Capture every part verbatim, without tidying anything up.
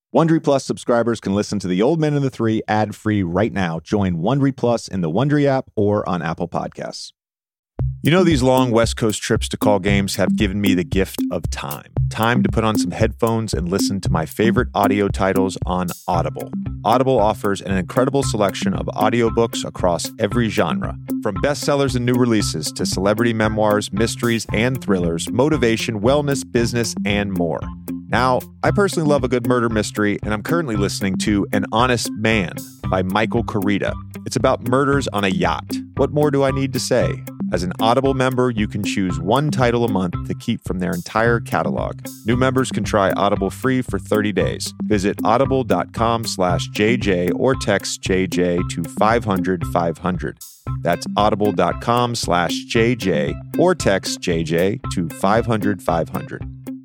Wondery Plus subscribers can listen to The Old Man and the Three ad-free right now. Join Wondery Plus in the Wondery app or on Apple Podcasts. You know, these long West Coast trips to call games have given me the gift of time. Time to put on some headphones and listen to my favorite audio titles on Audible. Audible offers an incredible selection of audiobooks across every genre. From bestsellers and new releases to celebrity memoirs, mysteries, and thrillers, motivation, wellness, business, and more. Now, I personally love a good murder mystery, and I'm currently listening to An Honest Man by Michael Carita. It's about murders on a yacht. What more do I need to say? As an Audible member, you can choose one title a month to keep from their entire catalog. New members can try Audible free for thirty days. Visit audible.com slash JJ or text J J to five hundred five hundred. That's audible.com slash JJ or text J J to five hundred five hundred.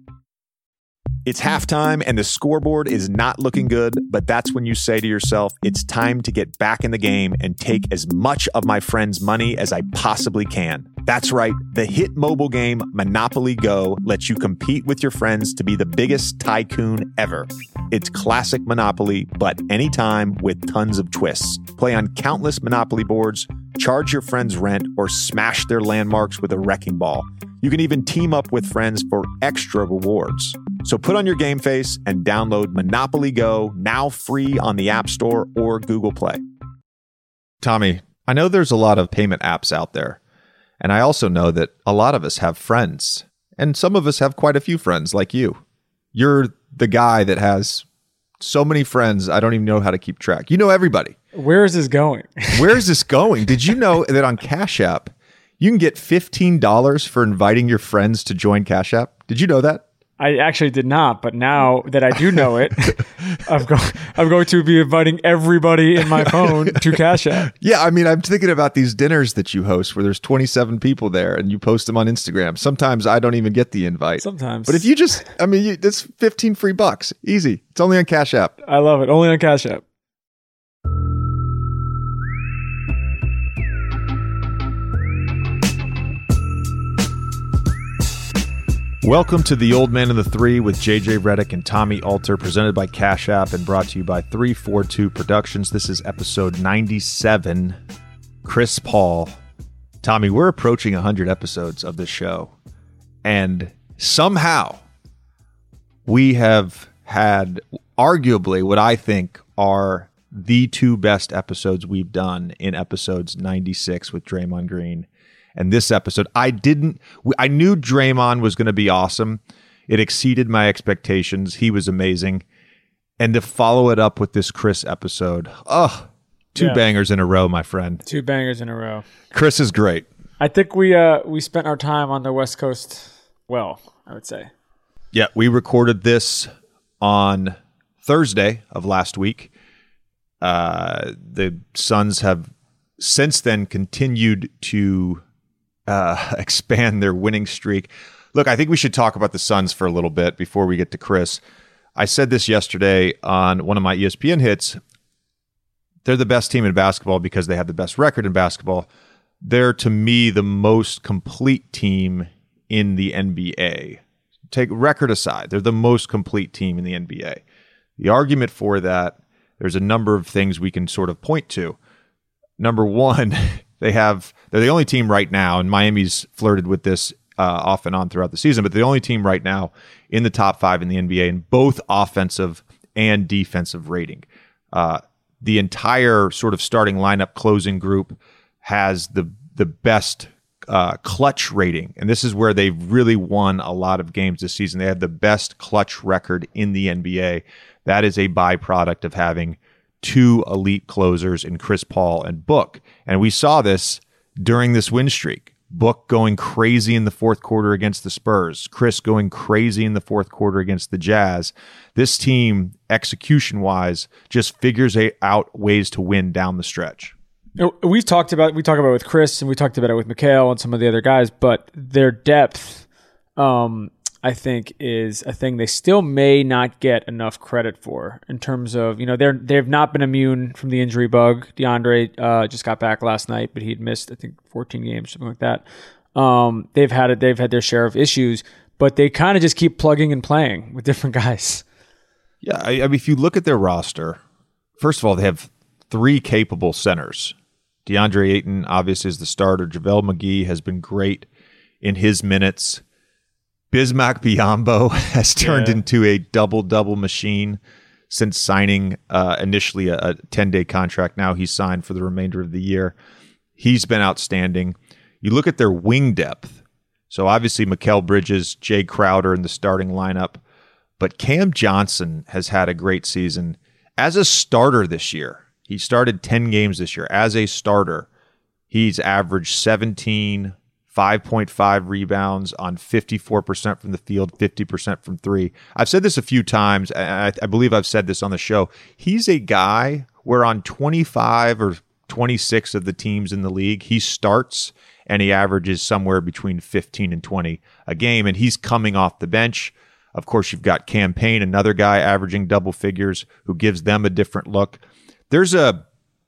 It's halftime and the scoreboard is not looking good, but that's when you say to yourself, it's time to get back in the game and take as much of my friend's money as I possibly can. That's right. The hit mobile game Monopoly Go lets you compete with your friends to be the biggest tycoon ever. It's classic Monopoly, but anytime with tons of twists. Play on countless Monopoly boards, charge your friends rent, or smash their landmarks with a wrecking ball. You can even team up with friends for extra rewards. So put on your game face and download Monopoly Go, now free on the App Store or Google Play. Tommy, I know there's a lot of payment apps out there. And I also know that a lot of us have friends. And some of us have quite a few friends like you. You're the guy that has so many friends, I don't even know how to keep track. You know everybody. Where is this going? Where is this going? Did you know that on Cash App, you can get fifteen dollars for inviting your friends to join Cash App? Did you know that? I actually did not, but now that I do know it, I'm, go- I'm going to be inviting everybody in my phone to Cash App. Yeah, I mean, I'm thinking about these dinners that you host where there's twenty-seven people there and you post them on Instagram. Sometimes I don't even get the invite. Sometimes. But if you just, I mean, you, that's fifteen free bucks. Easy. It's only on Cash App. I love it. Only on Cash App. Welcome to The Old Man and the Three with J J Redick and Tommy Alter, presented by Cash App and brought to you by three forty-two Productions. This is episode ninety-seven. Chris Paul. Tommy, we're approaching one hundred episodes of this show, and somehow we have had arguably what I think are the two best episodes we've done in episodes ninety-six with Draymond Green. And this episode, I didn't, I knew Draymond was going to be awesome. It exceeded my expectations. He was amazing. And to follow it up with this Chris episode, oh, two yeah. bangers in a row, my friend. Two bangers in a row. Chris is great. I think we uh, we spent our time on the West Coast well, I would say. Yeah, we recorded this on Thursday of last week. Uh, the Suns have since then continued to Uh, expand their winning streak. Look, I think we should talk about the Suns for a little bit before we get to Chris. I said this yesterday on one of my E S P N hits. They're the best team in basketball because they have the best record in basketball. They're, to me, the most complete team in the N B A. Take record aside, they're the most complete team in the N B A. The argument for that, there's a number of things we can sort of point to. Number one, They have, they're the only team right now, and Miami's flirted with this uh, off and on throughout the season, but the only team right now in the top five in the N B A in both offensive and defensive rating. Uh, the entire sort of starting lineup closing group has the the best uh, clutch rating, and this is where they've really won a lot of games this season. They have the best clutch record in the N B A. That is a byproduct of having two elite closers in Chris Paul and Book. And we saw this during this win streak. Book going crazy in the fourth quarter against the Spurs. Chris going crazy in the fourth quarter against the Jazz. This team, execution-wise, just figures out ways to win down the stretch. We've talked about we talked about it with Chris, and we talked about it with Mikal and some of the other guys, but their depth, um, I think, is a thing they still may not get enough credit for in terms of, you know, they're, they've not been immune from the injury bug. DeAndre uh, just got back last night, but he'd missed, I think, fourteen games, something like that. Um, they've had it, they've had their share of issues, but they kind of just keep plugging and playing with different guys. Yeah, I, I mean, if you look at their roster, first of all, they have three capable centers. DeAndre Ayton, obviously, is the starter. JaVale McGee has been great in his minutes. Bismack Biyombo has turned yeah. into a double-double machine since signing uh, initially a ten-day contract. Now he's signed for the remainder of the year. He's been outstanding. You look at their wing depth. So obviously Mikal Bridges, Jay Crowder in the starting lineup. But Cam Johnson has had a great season as a starter this year. He started ten games this year. As a starter, he's averaged seventeen, five point five rebounds on fifty-four percent from the field, fifty percent from three. I've said this a few times. I, I believe I've said this on the show. He's a guy where on twenty-five or twenty-six of the teams in the league, he starts and he averages somewhere between fifteen and twenty a game, and he's coming off the bench. Of course, you've got Cam Payne, another guy averaging double figures who gives them a different look. There's a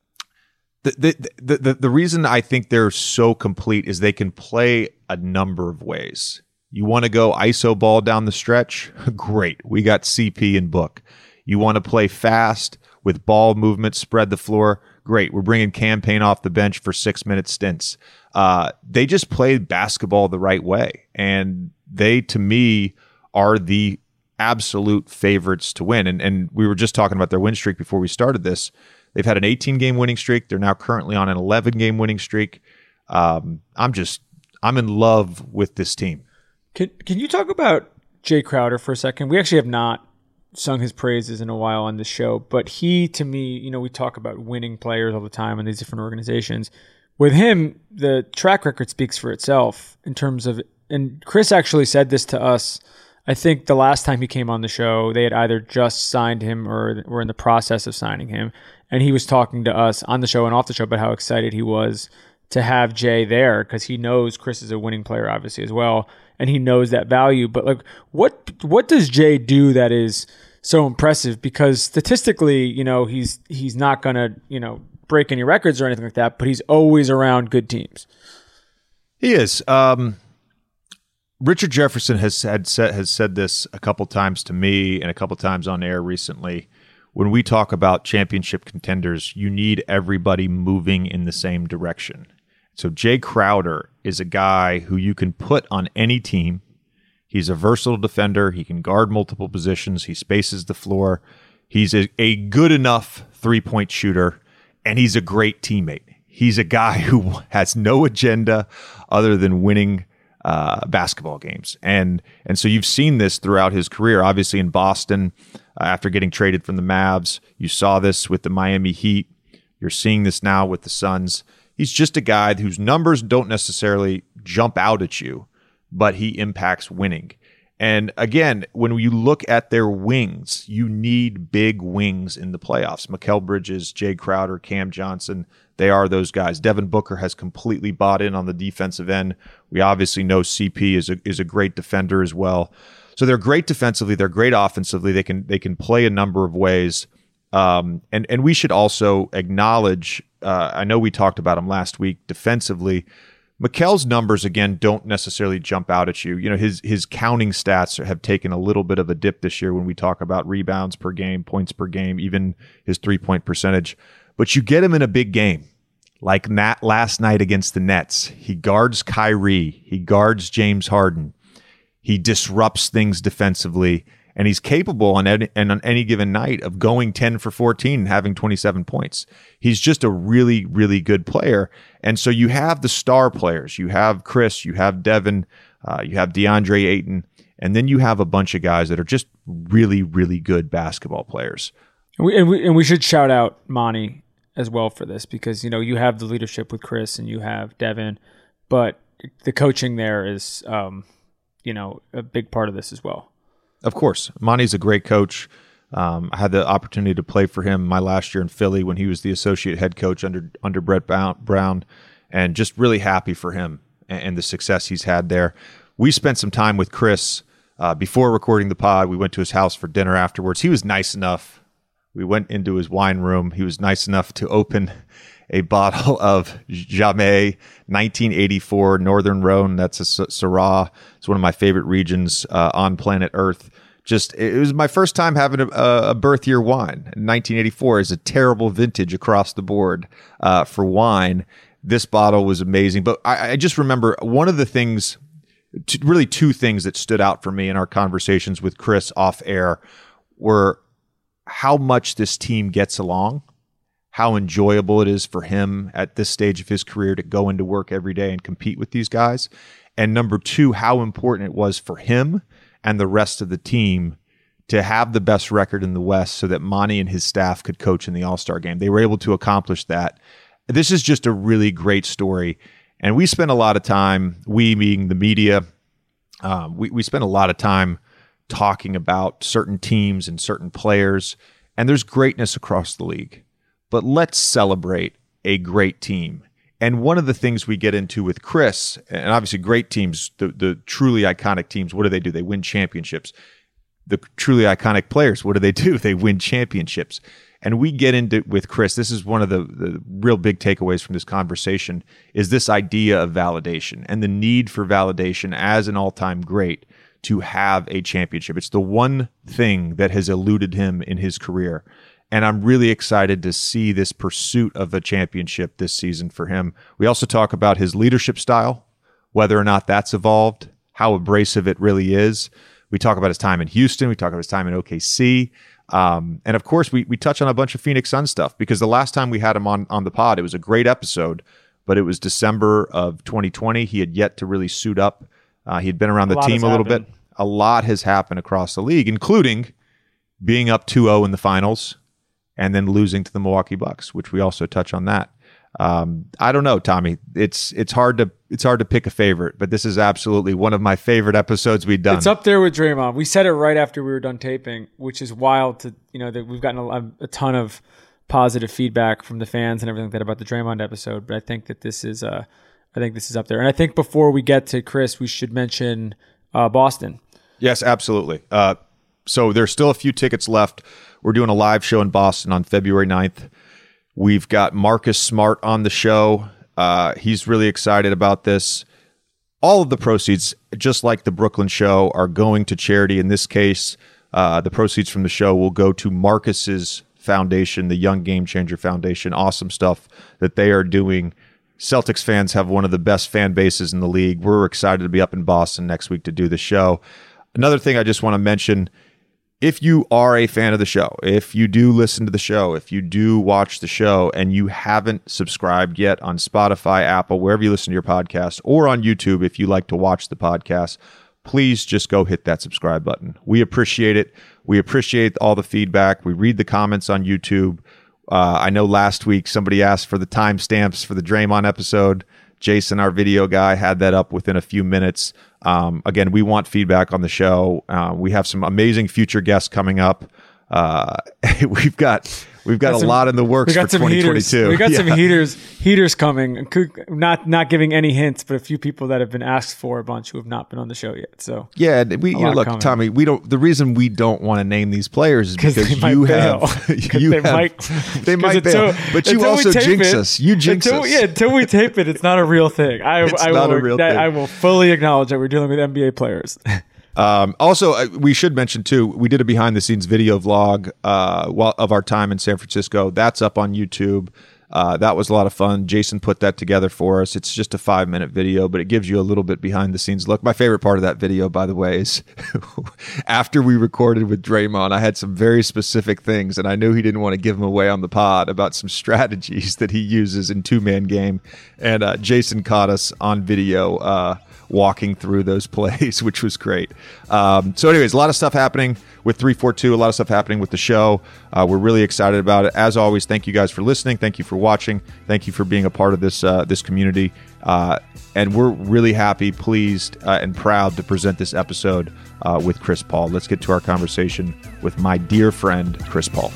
the the the the reason I think they're so complete is they can play a number of ways. You want to go I S O ball down the stretch? Great. We got C P and Book. You want to play fast with ball movement, spread the floor? Great. We're bringing Cam Payne off the bench for six-minute stints. Uh, they just play basketball the right way, and they, to me, are the absolute favorites to win. And and we were just talking about their win streak before we started this. They've had an eighteen-game winning streak. They're now currently on an eleven-game winning streak. Um, I'm just, I'm in love with this team. Can Can you talk about Jay Crowder for a second? We actually have not sung his praises in a while on this show, but he, to me, you know, we talk about winning players all the time in these different organizations. With him, the track record speaks for itself in terms of, and Chris actually said this to us. I think the last time he came on the show, they had either just signed him or were in the process of signing him. And he was talking to us on the show and off the show about how excited he was to have Jay there because he knows Chris is a winning player, obviously, as well. And he knows that value. But like, what what does Jay do that is so impressive? Because statistically, you know, he's he's not going to, you know, break any records or anything like that, but he's always around good teams. He is. Um Richard Jefferson has had said, has said this a couple times to me and a couple times on air recently. When we talk about championship contenders, you need everybody moving in the same direction. So Jay Crowder is a guy who you can put on any team. He's a versatile defender. He can guard multiple positions. He spaces the floor. He's a, a good enough three-point shooter, and he's a great teammate. He's a guy who has no agenda other than winning Uh, basketball games. And and so you've seen this throughout his career, obviously in Boston, uh, after getting traded from the Mavs. You saw this with the Miami Heat. You're seeing this now with the Suns. He's just a guy whose numbers don't necessarily jump out at you, but he impacts winning. And again, when you look at their wings, you need big wings in the playoffs. Mikal Bridges, Jay Crowder, Cam Johnson, they are those guys. Devin Booker has completely bought in on the defensive end. We obviously know C P is a is a great defender as well. So they're great defensively. They're great offensively. They can they can play a number of ways. Um, and and we should also acknowledge. Uh, I know we talked about him last week defensively. Mikal's numbers again don't necessarily jump out at you. You know, his his counting stats have taken a little bit of a dip this year when we talk about rebounds per game, points per game, even his three point percentage. But you get him in a big game, like Nat last night against the Nets. He guards Kyrie. He guards James Harden. He disrupts things defensively, and he's capable on any, and on any given night of going ten for fourteen and having twenty-seven points. He's just a really, really good player. And so you have the star players. You have Chris. You have Devin. Uh, you have DeAndre Ayton. And then you have a bunch of guys that are just really, really good basketball players. And we, and we, and we should shout out Monty as well for this because, you know, you have the leadership with Chris and you have Devin, but the coaching there is, um, you know, a big part of this as well. Of course. Monty's a great coach. Um, I had the opportunity to play for him my last year in Philly when he was the associate head coach under under Brett Brown, and just really happy for him and, and the success he's had there. We spent some time with Chris uh, before recording the pod. We went to his house for dinner afterwards. He was nice enough. We went into his wine room. He was nice enough to open a bottle of Jamais nineteen eighty-four Northern Rhone. That's a Syrah. It's one of my favorite regions uh, on planet Earth. just it was my first time having a, a birth year wine. nineteen eighty-four is a terrible vintage across the board uh, for wine. This bottle was amazing, but I, I just remember one of the things, t- really two things that stood out for me in our conversations with Chris off air were how much this team gets along, how enjoyable it is for him at this stage of his career to go into work every day and compete with these guys. And number two, how important it was for him and the rest of the team to have the best record in the West so that Monty and his staff could coach in the All-Star game. They were able to accomplish that. This is just a really great story. And we spent a lot of time, we being the media, um, we, we spent a lot of time talking about certain teams and certain players, and there's greatness across the league. But let's celebrate a great team. And one of the things we get into with Chris, and obviously great teams, the, the truly iconic teams, what do they do? They win championships. The truly iconic players, what do they do? They win championships. And we get into with Chris, this is one of the, the real big takeaways from this conversation, is this idea of validation and the need for validation as an all-time great to have a championship. It's the one thing that has eluded him in his career. And I'm really excited to see this pursuit of a championship this season for him. We also talk about his leadership style, whether or not that's evolved, how abrasive it really is. We talk about his time in Houston. We talk about his time in O K C. Um, and of course, we we touch on a bunch of Phoenix Suns stuff because the last time we had him on, on the pod, it was a great episode, but it was December of twenty twenty. He had yet to really suit up. Uh, he had been around the team a little bit. A lot has happened across the league, including being up two oh in the finals and then losing to the Milwaukee Bucks, which we also touch on that. Um, I don't know, Tommy. It's it's hard to it's hard to pick a favorite, but this is absolutely one of my favorite episodes we've done. It's up there with Draymond. We said it right after we were done taping, which is wild to you know that we've gotten a, a ton of positive feedback from the fans and everything like that about the Draymond episode. But I think that this is uh, I think this is up there. And I think before we get to Chris, we should mention uh, Boston. Yes, absolutely. Uh, so there's still a few tickets left. We're doing a live show in Boston on February ninth. We've got Marcus Smart on the show. Uh, he's really excited about this. All of the proceeds, just like the Brooklyn show, are going to charity. In this case, uh, the proceeds from the show will go to Marcus's foundation, the Young Game Changer Foundation. Awesome stuff that they are doing. Celtics fans have one of the best fan bases in the league. We're excited to be up in Boston next week to do the show. Another thing I just want to mention, if you are a fan of the show, if you do listen to the show, if you do watch the show and you haven't subscribed yet on Spotify, Apple, wherever you listen to your podcast, or on YouTube if you like to watch the podcast, please just go hit that subscribe button. We appreciate it. We appreciate all the feedback. We read the comments on YouTube. Uh, I know last week somebody asked for the timestamps for the Draymond episode. Jason, our video guy, had that up within a few minutes. Um, again, we want feedback on the show. Uh, we have some amazing future guests coming up. Uh, we've got we've got, got a some, lot in the works for twenty twenty-two. Heaters. We got yeah. some heaters heaters coming. Not not giving any hints, but a few people that have been asked for a bunch who have not been on the show yet. So yeah, we you know, look, coming. Tommy. We don't. The reason we don't want to name these players is because you have you they have might, they might bail, until, but you also jinx it, us. You jinx until, us. Yeah, until we tape it, it's not a real thing. I it's I not will, a real that, thing. I will fully acknowledge that we're dealing with N B A players. Um, also, uh, we should mention, too, we did a behind-the-scenes video vlog uh, while, of our time in San Francisco. That's up on YouTube. Uh, that was a lot of fun. Jason put that together for us. It's just a five-minute video, but it gives you a little bit behind-the-scenes look. My favorite part of that video, by the way, is after we recorded with Draymond, I had some very specific things, and I knew he didn't want to give them away on the pod about some strategies that he uses in two-man game. And uh, Jason caught us on video uh walking through those plays, which was great. Um, so anyways, a lot of stuff happening with three forty-two, a lot of stuff happening with the show. Uh, we're really excited about it. As always, thank you guys for listening. Thank you for watching. Thank you for being a part of this uh, this community. Uh, and we're really happy, pleased, uh, and proud to present this episode uh, with Chris Paul. Let's get to our conversation with my dear friend, Chris Paul.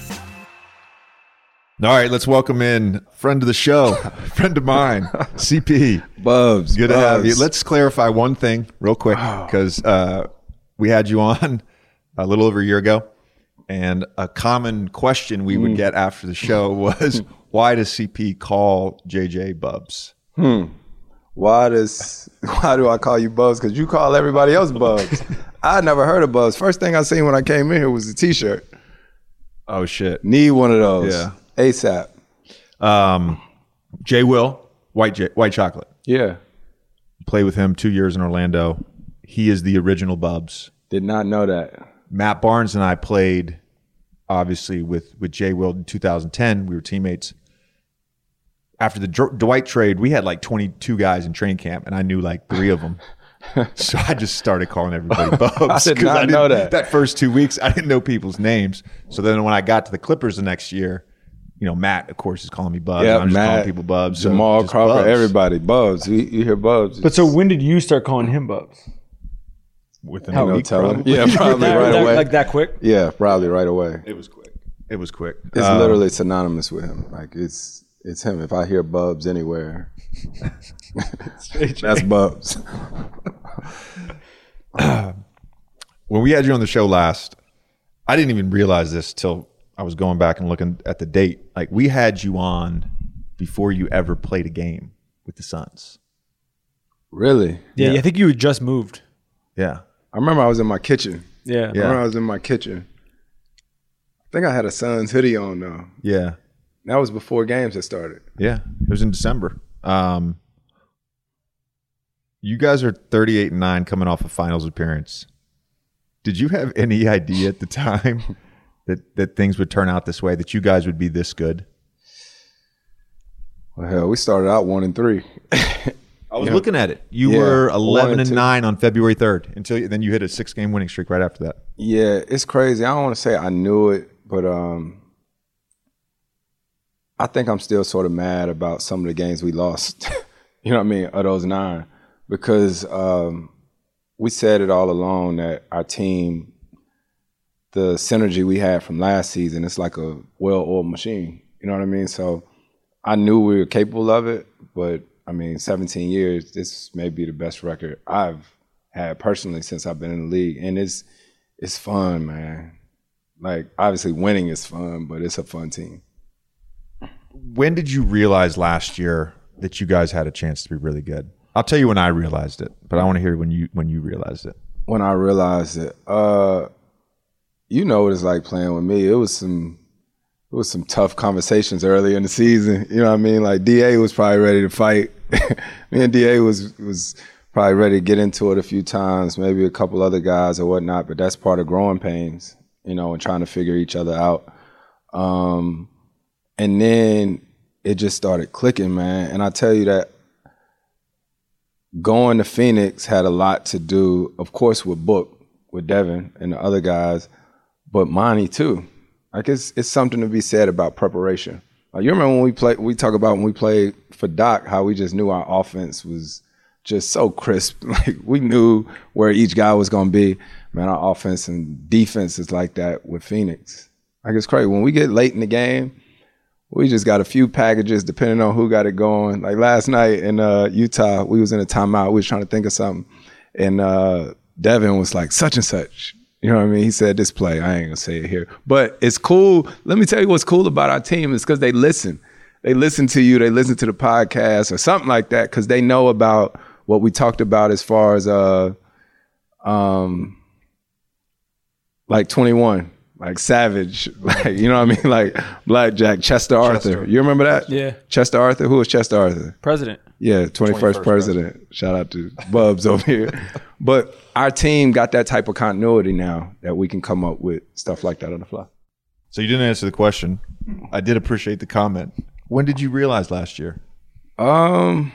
All right, let's welcome in friend of the show, friend of mine, C P. Bubs. Good Bubs. to have you. Let's clarify one thing real quick because uh, we had you on a little over a year ago, and a common question we mm. would get after the show was, why does C P call J J Bubs? Hmm. Why does why do I call you Bubs? Because you call everybody else Bubs. I never heard of Bubs. First thing I seen when I came in here was a T-shirt. Oh shit! Need one of those. Yeah. ASAP. Um, Jay Will, White J- White Chocolate. Yeah. Played with him two years in Orlando. He is the original Bubs. Did not know that. Matt Barnes and I played, obviously, with, with Jay Will in two thousand ten. We were teammates. After the Dr- Dwight trade, we had like twenty-two guys in training camp, and I knew like three of them. So I just started calling everybody Bubs. I did not I know that. That first two weeks, I didn't know people's names. So then when I got to the Clippers the next year, you know, Matt, of course, is calling me Bubs. Yeah, I'm just Matt, calling people Bubs. So Jamal just Crawford, Bubs. everybody. Bubs. You, you hear Bubs. But so when did you start calling him Bubs? Within How a no week, telling. probably. Yeah, probably That- right that- away. Like that quick? Yeah, probably right away. It was quick. It was quick. It's Um, literally synonymous with him. Like it's it's him. If I hear Bubs anywhere, that's Bubs. when we had you on the show last, I didn't even realize this till I was going back and looking at the date. Like we had you on before you ever played a game with the Suns. Really? Yeah, Yeah. I think you had just moved. Yeah. I remember I was in my kitchen. Yeah. I remember I was in my kitchen. I think I had a Suns hoodie on though. Yeah. That was before games had started. Yeah. It was in December. Um, you guys are thirty-eight and nine coming off a finals appearance. Did you have any idea at the time that, that things would turn out this way, that you guys would be this good? Well, hell, we started out one and three. I was Yeah. looking at it. You Yeah, were one eleven and and two. nine on February third until you, then you hit a six game winning streak right after that. Yeah, it's crazy. I don't want to say I knew it, but um, I think I'm still sort of mad about some of the games we lost. You know what I mean? Of those nine, because um, we said it all along that our team, the synergy we had from last season, it's like a well-oiled machine. You know what I mean? So I knew we were capable of it, but I mean, seventeen years, this may be the best record I've had personally since I've been in the league. And it's it's fun, man. Like, obviously winning is fun, but it's a fun team. When did you realize last year that you guys had a chance to be really good? I'll tell you when I realized it, but I want to hear when you when you realized it. When I realized it, uh, you know what it's like playing with me. It was some it was some tough conversations early in the season. You know what I mean? Like D A was probably ready to fight. Me and D A was was probably ready to get into it a few times, maybe a couple other guys or whatnot, but that's part of growing pains, you know, and trying to figure each other out. Um, and then it just started clicking, man. And I tell you that going to Phoenix had a lot to do, of course, with Book, with Devin and the other guys, but Monty too. Like it's it's something to be said about preparation. Like you remember when we play, we talk about when we played for Doc, how we just knew our offense was just so crisp. Like we knew where each guy was going to be. Man, our offense and defense is like that with Phoenix. Like it's crazy. When we get late in the game, we just got a few packages depending on who got it going. Like last night in uh, Utah, we was in a timeout. We was trying to think of something. And uh, Devin was like, such and such. You know what I mean? He said this play. I ain't going to say it here. But it's cool. Let me tell you what's cool about our team is because they listen. They listen to you. They listen to the podcast or something like that because they know about what we talked about as far as uh, um, like twenty-one. Like Savage, like you know what I mean, like Blackjack, Chester Arthur. Chester. You remember that? Yeah. Chester Arthur. Who was Chester Arthur? President. Yeah, twenty-first president. Shout out to Bubs over here. But our team got that type of continuity now that we can come up with stuff like that on the fly. So you didn't answer the question. I did appreciate the comment. When did you realize last year? Um,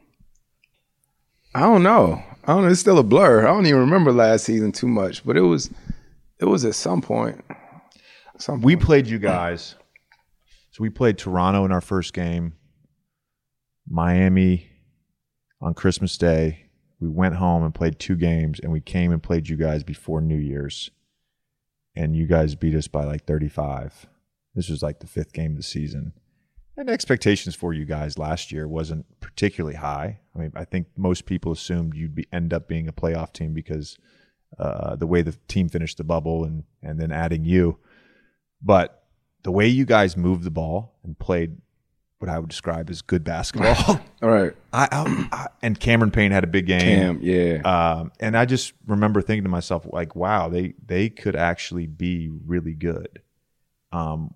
I don't know. I don't know. It's still a blur. I don't even remember last season too much, but it was, it was at some point. Some We point. played you guys. So we played Toronto in our first game, Miami on Christmas Day. We went home and played two games, and we came and played you guys before New Year's. And you guys beat us by like thirty-five. This was like the fifth game of the season. And expectations for you guys last year wasn't particularly high. I mean, I think most people assumed you'd be, end up being a playoff team because uh, the way the team finished the bubble and and then adding you. But the way you guys moved the ball and played what I would describe as good basketball. All right. I, I, I and Cameron Payne had a big game. Cam, yeah. Um, and I just remember thinking to myself, like, wow, they they could actually be really good. Um,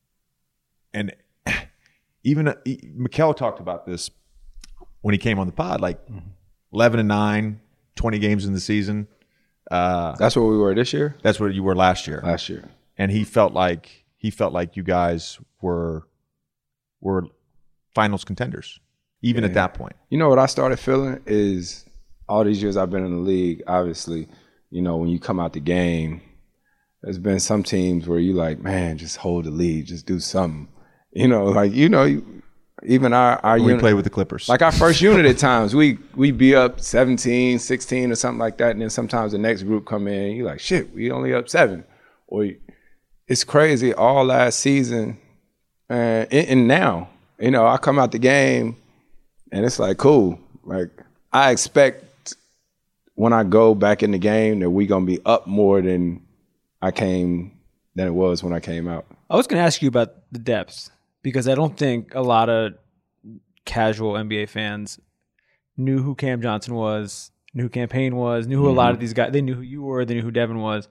and even uh, Mikal talked about this when he came on the pod, like eleven and nine, twenty games in the season. Uh, that's where we were this year. That's where you were last year. Last year, and he felt like he felt like you guys were were finals contenders, even yeah. at that point. You know what I started feeling is all these years I've been in the league. Obviously, you know when you come out the game, there's been some teams where you like, man, just hold the lead, just do something. You know, like you know. You, Even our, our we unit, play with the Clippers. Like our first unit at times, we we be up seventeen, sixteen or something like that. And then sometimes the next group come in, you're like, shit, we only up seven. Or it's crazy all last season. Uh, and, and now, you know, I come out the game and it's like, cool. Like I expect when I go back in the game that we going to be up more than I came, than it was when I came out. I was going to ask you about the depth. Because I don't think a lot of casual N B A fans knew who Cam Johnson was, knew who Cam Payne was, knew who mm-hmm. a lot of these guys, they knew who you were, they knew who Devin was.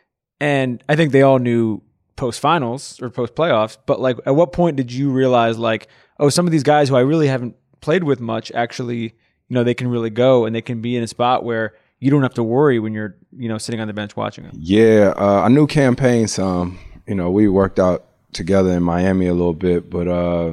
And I think they all knew post-finals or post-playoffs. But like, at what point did you realize like, oh, some of these guys who I really haven't played with much actually, you know, they can really go and they can be in a spot where you don't have to worry when you're, you know, sitting on the bench watching them? Yeah, uh, I knew Cam Payne some. You know, we worked out together in Miami a little bit, but uh,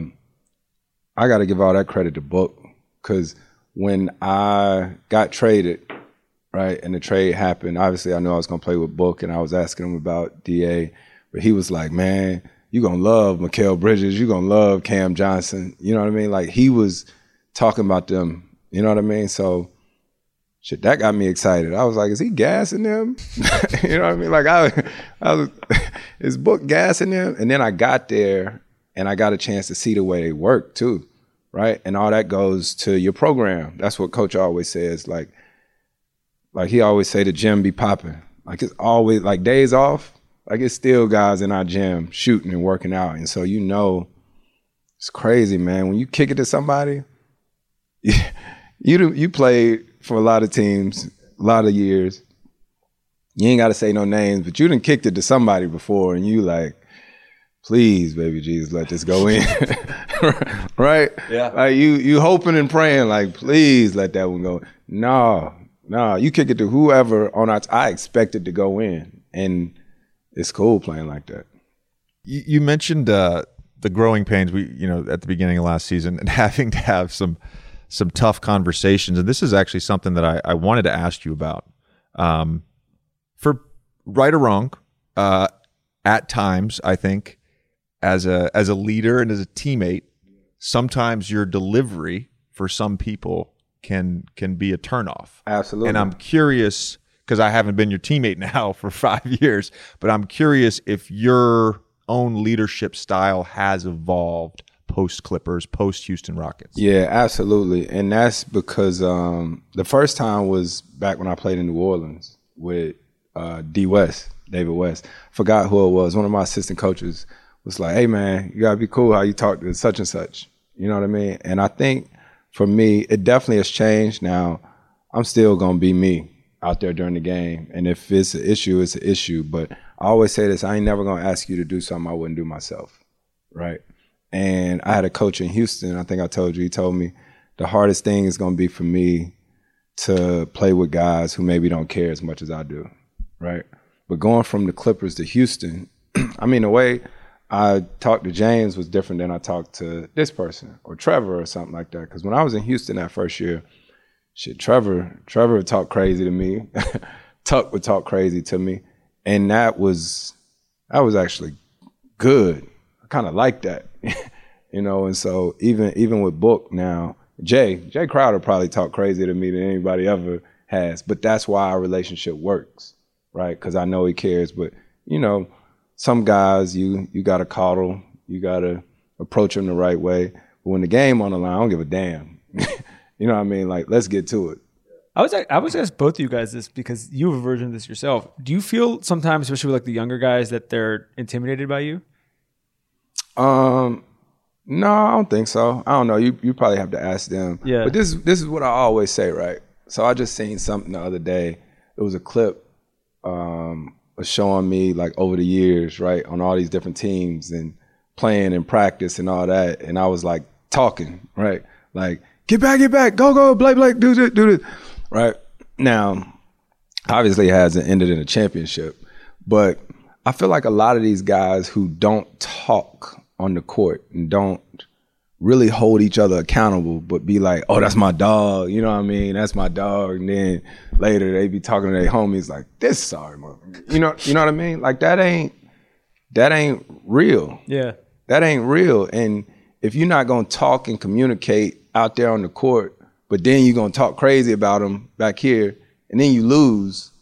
I got to give all that credit to Book because when I got traded, right, and the trade happened, obviously I knew I was going to play with Book, and I was asking him about D A, but he was like, man, you're going to love Mikal Bridges, you're going to love Cam Johnson, you know what I mean? Like he was talking about them, you know what I mean? So shit, that got me excited. I was like, is he gassing them? You know what I mean? Like I, I was, is Book gassing them? And then I got there and I got a chance to see the way they work too, right? And all that goes to your program. That's what Coach always says. Like, like he always say the gym be popping. Like it's always like days off. Like it's still guys in our gym shooting and working out. And so you know, it's crazy, man. When you kick it to somebody, you you, you played for a lot of teams, a lot of years. You ain't got to say no names, but you done kicked it to somebody before and you like, please, baby Jesus, let this go in. Right? Yeah. Like you you hoping and praying like, please let that one go. No, no, you kick it to whoever on our, t- I expect it to go in. And it's cool playing like that. You, you mentioned uh, the growing pains we, you know, at the beginning of last season and having to have some some tough conversations. And this is actually something that I, I wanted to ask you about. Um, for right or wrong, uh, at times, I think, as a as a leader and as a teammate, sometimes your delivery for some people can can be a turnoff. Absolutely. And I'm curious, because I haven't been your teammate now for five years, but I'm curious if your own leadership style has evolved post Clippers, post Houston Rockets. Yeah, absolutely. And that's because um, the first time was back when I played in New Orleans with uh, D West, David West. Forgot who it was. One of my assistant coaches was like, hey, man, you got to be cool how you talk to such and such. You know what I mean? And I think for me, it definitely has changed. Now, I'm still going to be me out there during the game. And if it's an issue, it's an issue. But I always say this, I ain't never going to ask you to do something I wouldn't do myself, right? And I had a coach in Houston, I think I told you, he told me the hardest thing is going to be for me to play with guys who maybe don't care as much as I do, right? But going from the Clippers to Houston, I mean, the way I talked to James was different than I talked to this person or Trevor or something like that. Because when I was in Houston that first year, shit, Trevor, Trevor would talk crazy to me. Tuck would talk crazy to me. And that was, that was actually good. I kind of liked that. You know, and so even even with Book now, Jay, Jay Crowder probably talk crazier to me than anybody ever has. But that's why our relationship works, right? Because I know he cares. But, you know, some guys you you got to coddle. You got to approach them the right way. But when the game on the line, I don't give a damn. You know what I mean? Like, let's get to it. I was I was ask both of you guys this because you have a version of this yourself. Do you feel sometimes, especially with like the younger guys, that they're intimidated by you? Um, No, I don't think so. I don't know. You you probably have to ask them. Yeah. But this this is what I always say, right? So I just seen something the other day. It was a clip um, was showing me like over the years, right, on all these different teams and playing and practice and all that. And I was like talking, right? Like, get back, get back, go, go, Blake, Blake, do this, do this. Right? Now, obviously it hasn't ended in a championship, but I feel like a lot of these guys who don't talk on the court and don't really hold each other accountable, but be like, oh, that's my dog, you know what I mean? That's my dog. And then later they be talking to their homies like, this sorry, motherfucker. You know, you know what I mean? Like that ain't, that ain't real. Yeah. That ain't real. And if you're not gonna talk and communicate out there on the court, but then you're gonna talk crazy about them back here, and then you lose,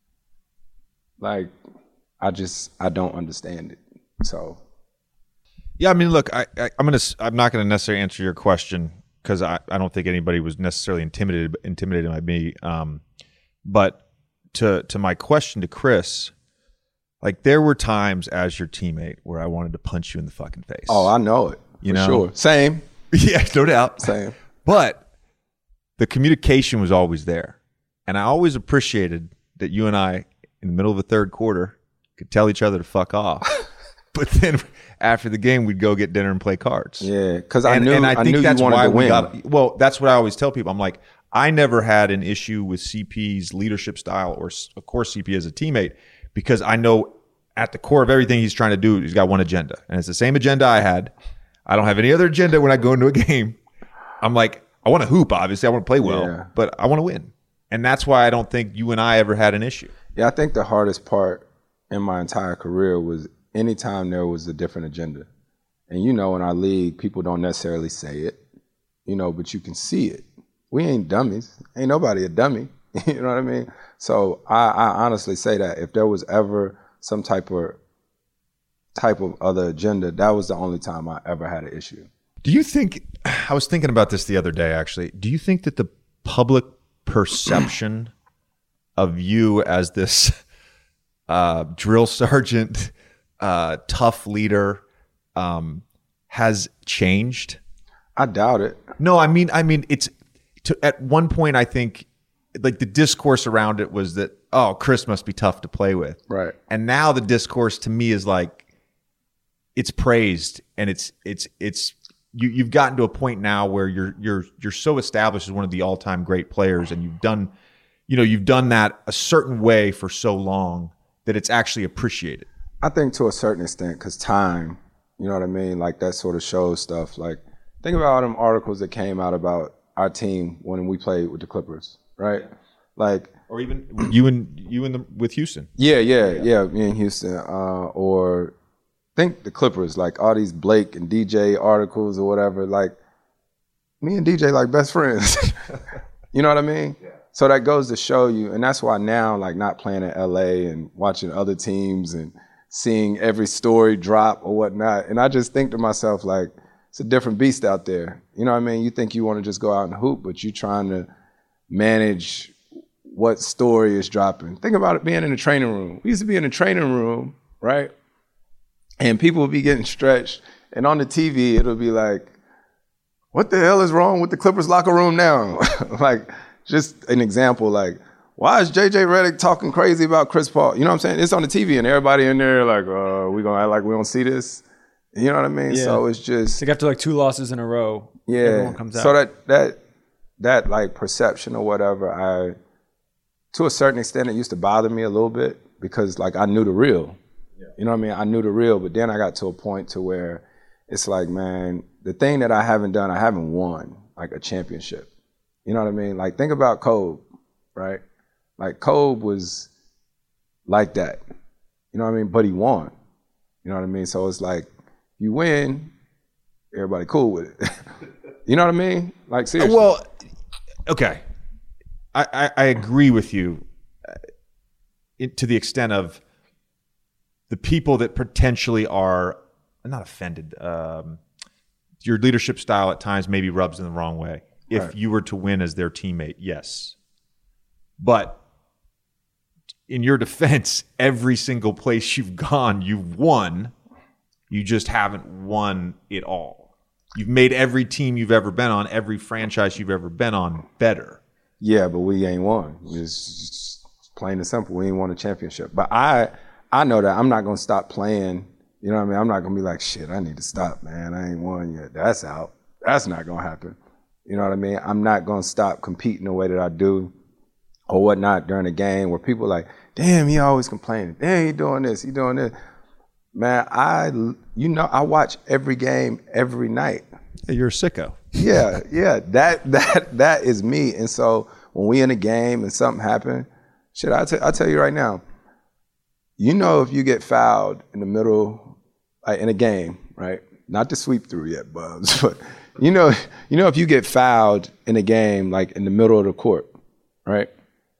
like, I just, I don't understand it. So. Yeah, I mean, look, I, I, I'm gonna, I'm not gonna necessarily answer your question because I, I don't think anybody was necessarily intimidated, intimidated by me. Um, but to, to my question to Chris, like there were times as your teammate where I wanted to punch you in the fucking face. Oh, I know it. You for know, sure. Same. Yeah, no doubt. Same. But the communication was always there, and I always appreciated that you and I, in the middle of the third quarter, could tell each other to fuck off. But then after the game, we'd go get dinner and play cards. Yeah, because I and, knew and I, I think knew that's you wanted why to we win. got. Well, that's what I always tell people. I'm like, I never had an issue with C P's leadership style, or of course C P as a teammate, because I know at the core of everything he's trying to do, he's got one agenda, and it's the same agenda I had. I don't have any other agenda when I go into a game. I'm like, I want to hoop. Obviously, I want to play well, Yeah. but I want to win, and that's why I don't think you and I ever had an issue. Yeah, I think the hardest part in my entire career was anytime there was a different agenda. And you know, in our league, people don't necessarily say it, you know, but you can see it. We ain't dummies. Ain't nobody a dummy. You know what I mean? So I, I honestly say that if there was ever some type of type of other agenda, that was the only time I ever had an issue. Do you think, I was thinking about this the other day, actually. Do you think that the public perception of you as this uh, drill sergeant, uh, tough leader, um, has changed? I doubt it. No, I mean, I mean, it's to, at one point, I think like the discourse around it was that, oh, Chris must be tough to play with. Right. And now the discourse to me is like, it's praised, and it's, it's, it's, you, you've gotten to a point now where you're, you're, you're so established as one of the all-time great players, and you've done, you know, you've done that a certain way for so long that it's actually appreciated. I think to a certain extent, because time, you know what I mean? Like that sort of shows stuff. Like, think about all them articles that came out about our team when we played with the Clippers, right? Like, or even you and you and the, with Houston. Yeah, yeah, yeah, yeah, me and Houston. Uh, or think the Clippers, like all these Blake and D J articles or whatever. Like, me and D J like best friends. You know what I mean? Yeah. So that goes to show you, and that's why now, like not playing in L A and watching other teams and seeing every story drop or whatnot. And I just think to myself, like, it's a different beast out there. You know what I mean? You think you want to just go out and hoop, but you're trying to manage what story is dropping. Think about it being in the training room. We used to be in the training room, right? And people would be getting stretched. And on the T V, it'll be like, what the hell is wrong with the Clippers locker room now? Like, just an example, like, why is J J Redick talking crazy about Chris Paul? You know what I'm saying? It's on the T V and everybody in there like, uh, we gonna act like we don't see this. You know what I mean? Yeah. So it's just It's like after like two losses in a row, yeah. everyone comes out. So that that that like perception or whatever, I to a certain extent it used to bother me a little bit because like I knew the real. Yeah. You know what I mean? I knew the real, but then I got to a point to where it's like, man, the thing that I haven't done, I haven't won like a championship. You know what I mean? Like think about Kobe, right? Like Kobe was like that. You know what I mean? But he won. You know what I mean? So it's like you win, everybody cool with it. You know what I mean? Like seriously. Well, okay. I, I, I agree with you uh, it, to the extent of the people that potentially are not offended. Um, your leadership style at times maybe rubs in the wrong way. If Right. you were to win as their teammate, yes. But in your defense, every single place you've gone, you've won. You just haven't won it all. You've made every team you've ever been on, every franchise you've ever been on better. Yeah, but we ain't won. It's just plain and simple. We ain't won a championship. But I I know that I'm not going to stop playing. You know what I mean? I'm not going to be like, shit, I need to stop, man. I ain't won yet. That's out. That's not going to happen. You know what I mean? I'm not going to stop competing the way that I do or whatnot during the game where people are like, damn, he always complaining. Damn, he doing this, he doing this. Man, I, you know, I watch every game every night. You're a sicko. Yeah, yeah, that that that is me. And so when we in a game and something happen, shit, I tell I tell you right now, you know, if you get fouled in the middle, like in a game, right? Not to sweep through yet, Bubs, but you know, you know, if you get fouled in a game, like in the middle of the court, right?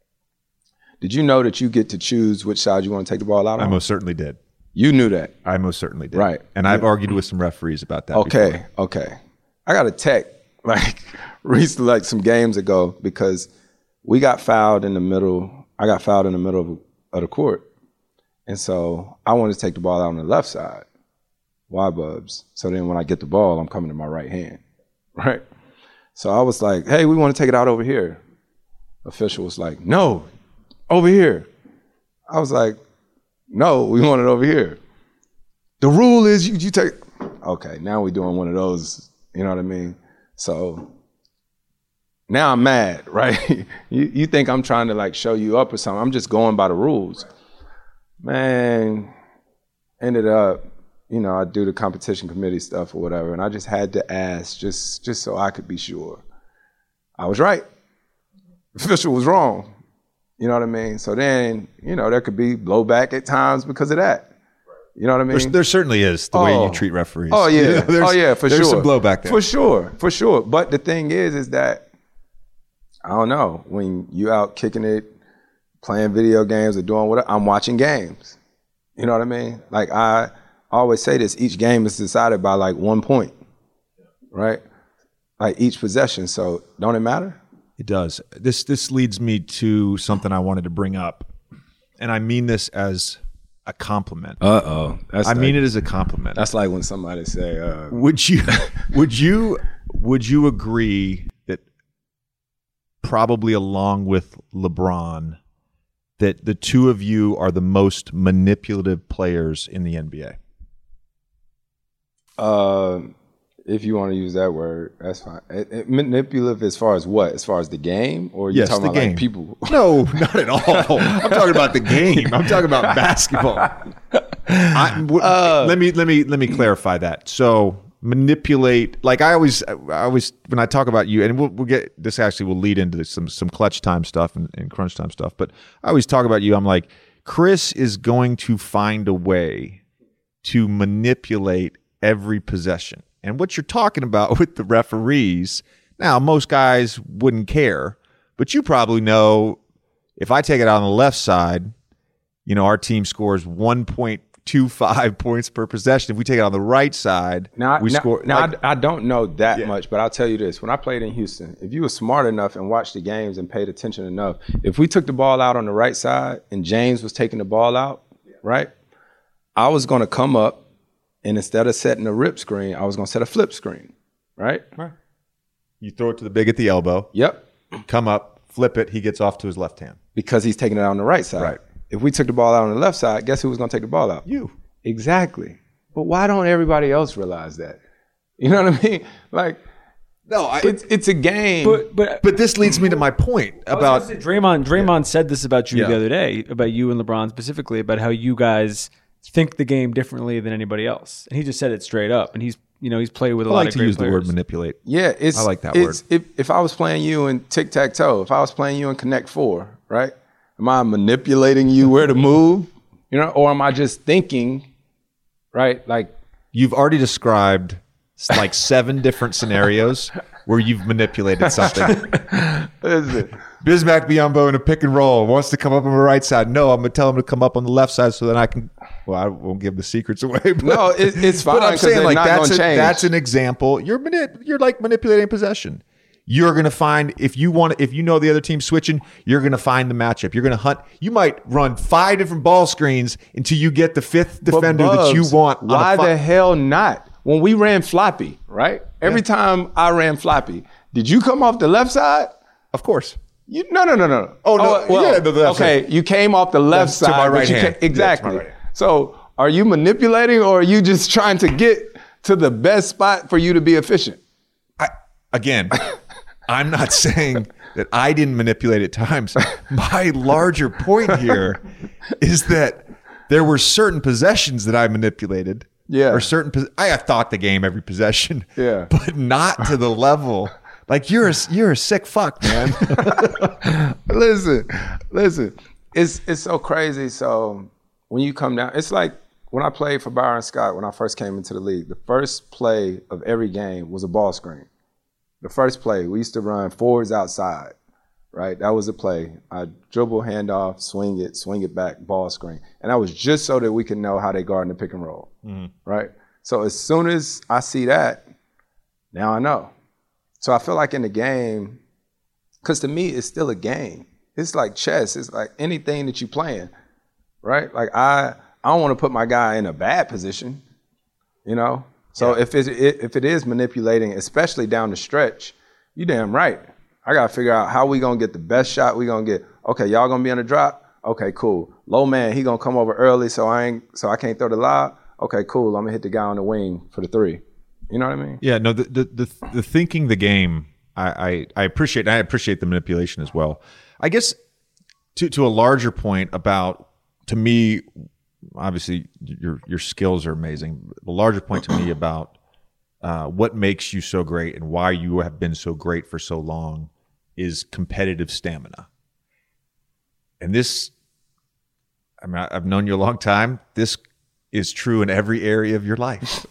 Did you know that you get to choose which side you want to take the ball out on? I most certainly did. You knew that. I most certainly did. Right. And I've argued with some referees about that. Okay, before. okay. I got a tech like recently, like some games ago, because we got fouled in the middle. I got fouled in the middle of, of the court. And so I wanted to take the ball out on the left side. Why, Bubs? So then when I get the ball, I'm coming to my right hand, right? So I was like, hey, we want to take it out over here. Official was like, no, over here. I was like, no, we want it over here. The rule is you, you take, okay, now we're doing one of those, you know what I mean? So now I'm mad, right? you, you think I'm trying to like show you up or something. I'm just going by the rules. Man, ended up, you know, I do the competition committee stuff or whatever, and I just had to ask just, just so I could be sure. I was right. The official was wrong. You know what I mean? So then, you know, there could be blowback at times because of that. You know what I mean? There's, there certainly is the oh. way you treat referees. Oh, yeah. You know, oh, yeah, for there's sure. There's some blowback there. For sure, for sure. But the thing is, is that, I don't know, when you out kicking it, playing video games or doing whatever, I'm watching games. You know what I mean? Like I always say this, each game is decided by like one point, right? Like each possession. So don't it matter? It does. This this leads me to something I wanted to bring up. And I mean this as a compliment. Uh-oh. That's I like, mean it as a compliment. That's like when somebody say, uh, would you would you would you agree that probably along with LeBron that the two of you are the most manipulative players in the N B A? Uh, if you want to use that word, that's fine. It, it, manipulative as far as what? As far as the game? Or are you yes, talking the about game. Like people? No, not at all. I'm talking about the game. I'm talking about basketball. I, w- uh, let me let me let me clarify that. So manipulate, like I always, I always when I talk about you, and we'll, we'll get this. Actually, will lead into some some clutch time stuff and, and crunch time stuff. But I always talk about you. I'm like, Chris is going to find a way to manipulate every possession. And what you're talking about with the referees, now most guys wouldn't care, but you probably know if I take it out on the left side, you know, our team scores one point two five points per possession. If we take it on the right side, now, we now, score. Now, like, I, I don't know that yeah. much, but I'll tell you this. When I played in Houston, if you were smart enough and watched the games and paid attention enough, if we took the ball out on the right side and James was taking the ball out, right, I was going to come up, and instead of setting a rip screen, I was going to set a flip screen, right? Right. You throw it to the big at the elbow. Yep. Come up, flip it. He gets off to his left hand. Because he's taking it out on the right side. Right. If we took the ball out on the left side, guess who was going to take the ball out? You. Exactly. But why don't everybody else realize that? You know what I mean? Like, no, I, it's it's a game. But but but this leads me to my point about say, Draymond. Draymond yeah. said this about you yeah. the other day, about you and LeBron specifically, about how you guys think the game differently than anybody else, and he just said it straight up. And he's you know he's played with a I lot like of to great use players. the word manipulate. Yeah, it's I like that it's, word. If, if I was playing you in tic tac toe, if I was playing you in Connect Four, right? Am I manipulating you where to move? You know, or am I just thinking? Right, like you've already described like seven different scenarios where you've manipulated something. Bismack Biyombo in a pick and roll wants to come up on the right side. No, I'm gonna tell him to come up on the left side so then I can. Well, I won't give the secrets away. But, no, it, it's fine. But I'm saying like not that's a, change. that's an example. You're manip- You're like manipulating possession. You're gonna find if you want if you know the other team's switching, you're gonna find the matchup. You're gonna hunt. You might run five different ball screens until you get the fifth defender Bugs, that you want. Why on a fi- the hell not? when we ran floppy, right? Every yeah. time I ran floppy, did you come off the left side? Of course. You, no, no, no, no. Oh, no. Oh, well, yeah, the left okay, side. You came off the left to side. my right hand. Came, exactly. Yeah, right hand. So are you manipulating or are you just trying to get to the best spot for you to be efficient? I, again, I'm not saying that I didn't manipulate at times. My larger point here is that there were certain possessions that I manipulated. Yeah. Or certain, I have thought the game every possession. Yeah. But not to the level. Like you're a, you're a sick fuck, man. listen, listen. It's it's so crazy. So when you come down, it's like when I played for Byron Scott when I first came into the league. The first play of every game was a ball screen. The first play, we used to run forwards outside, right? That was a play. I dribble, hand off, swing it, swing it back, ball screen. And that was just so that we can know how they guard in the pick and roll, mm-hmm. right? So as soon as I see that, now I know. So I feel like in the game, because to me, it's still a game. It's like chess. It's like anything that you're playing, right? Like I, I don't want to put my guy in a bad position, you know? So yeah. if, it, if it is manipulating, especially down the stretch, you damn right. I got to figure out how we going to get the best shot we going to get. Okay, y'all going to be on the drop? Okay, cool. Low man, he going to come over early so I ain't so I can't throw the lob? Okay, cool. I'm going to hit the guy on the wing for the three. You know what I mean? Yeah, no, the the the, the thinking the game, I, I, I appreciate I appreciate the manipulation as well. I guess to to a larger point about, to me, obviously your your skills are amazing. The larger point to me about uh, what makes you so great and why you have been so great for so long is competitive stamina. And this, I mean, I've known you a long time. This is true in every area of your life.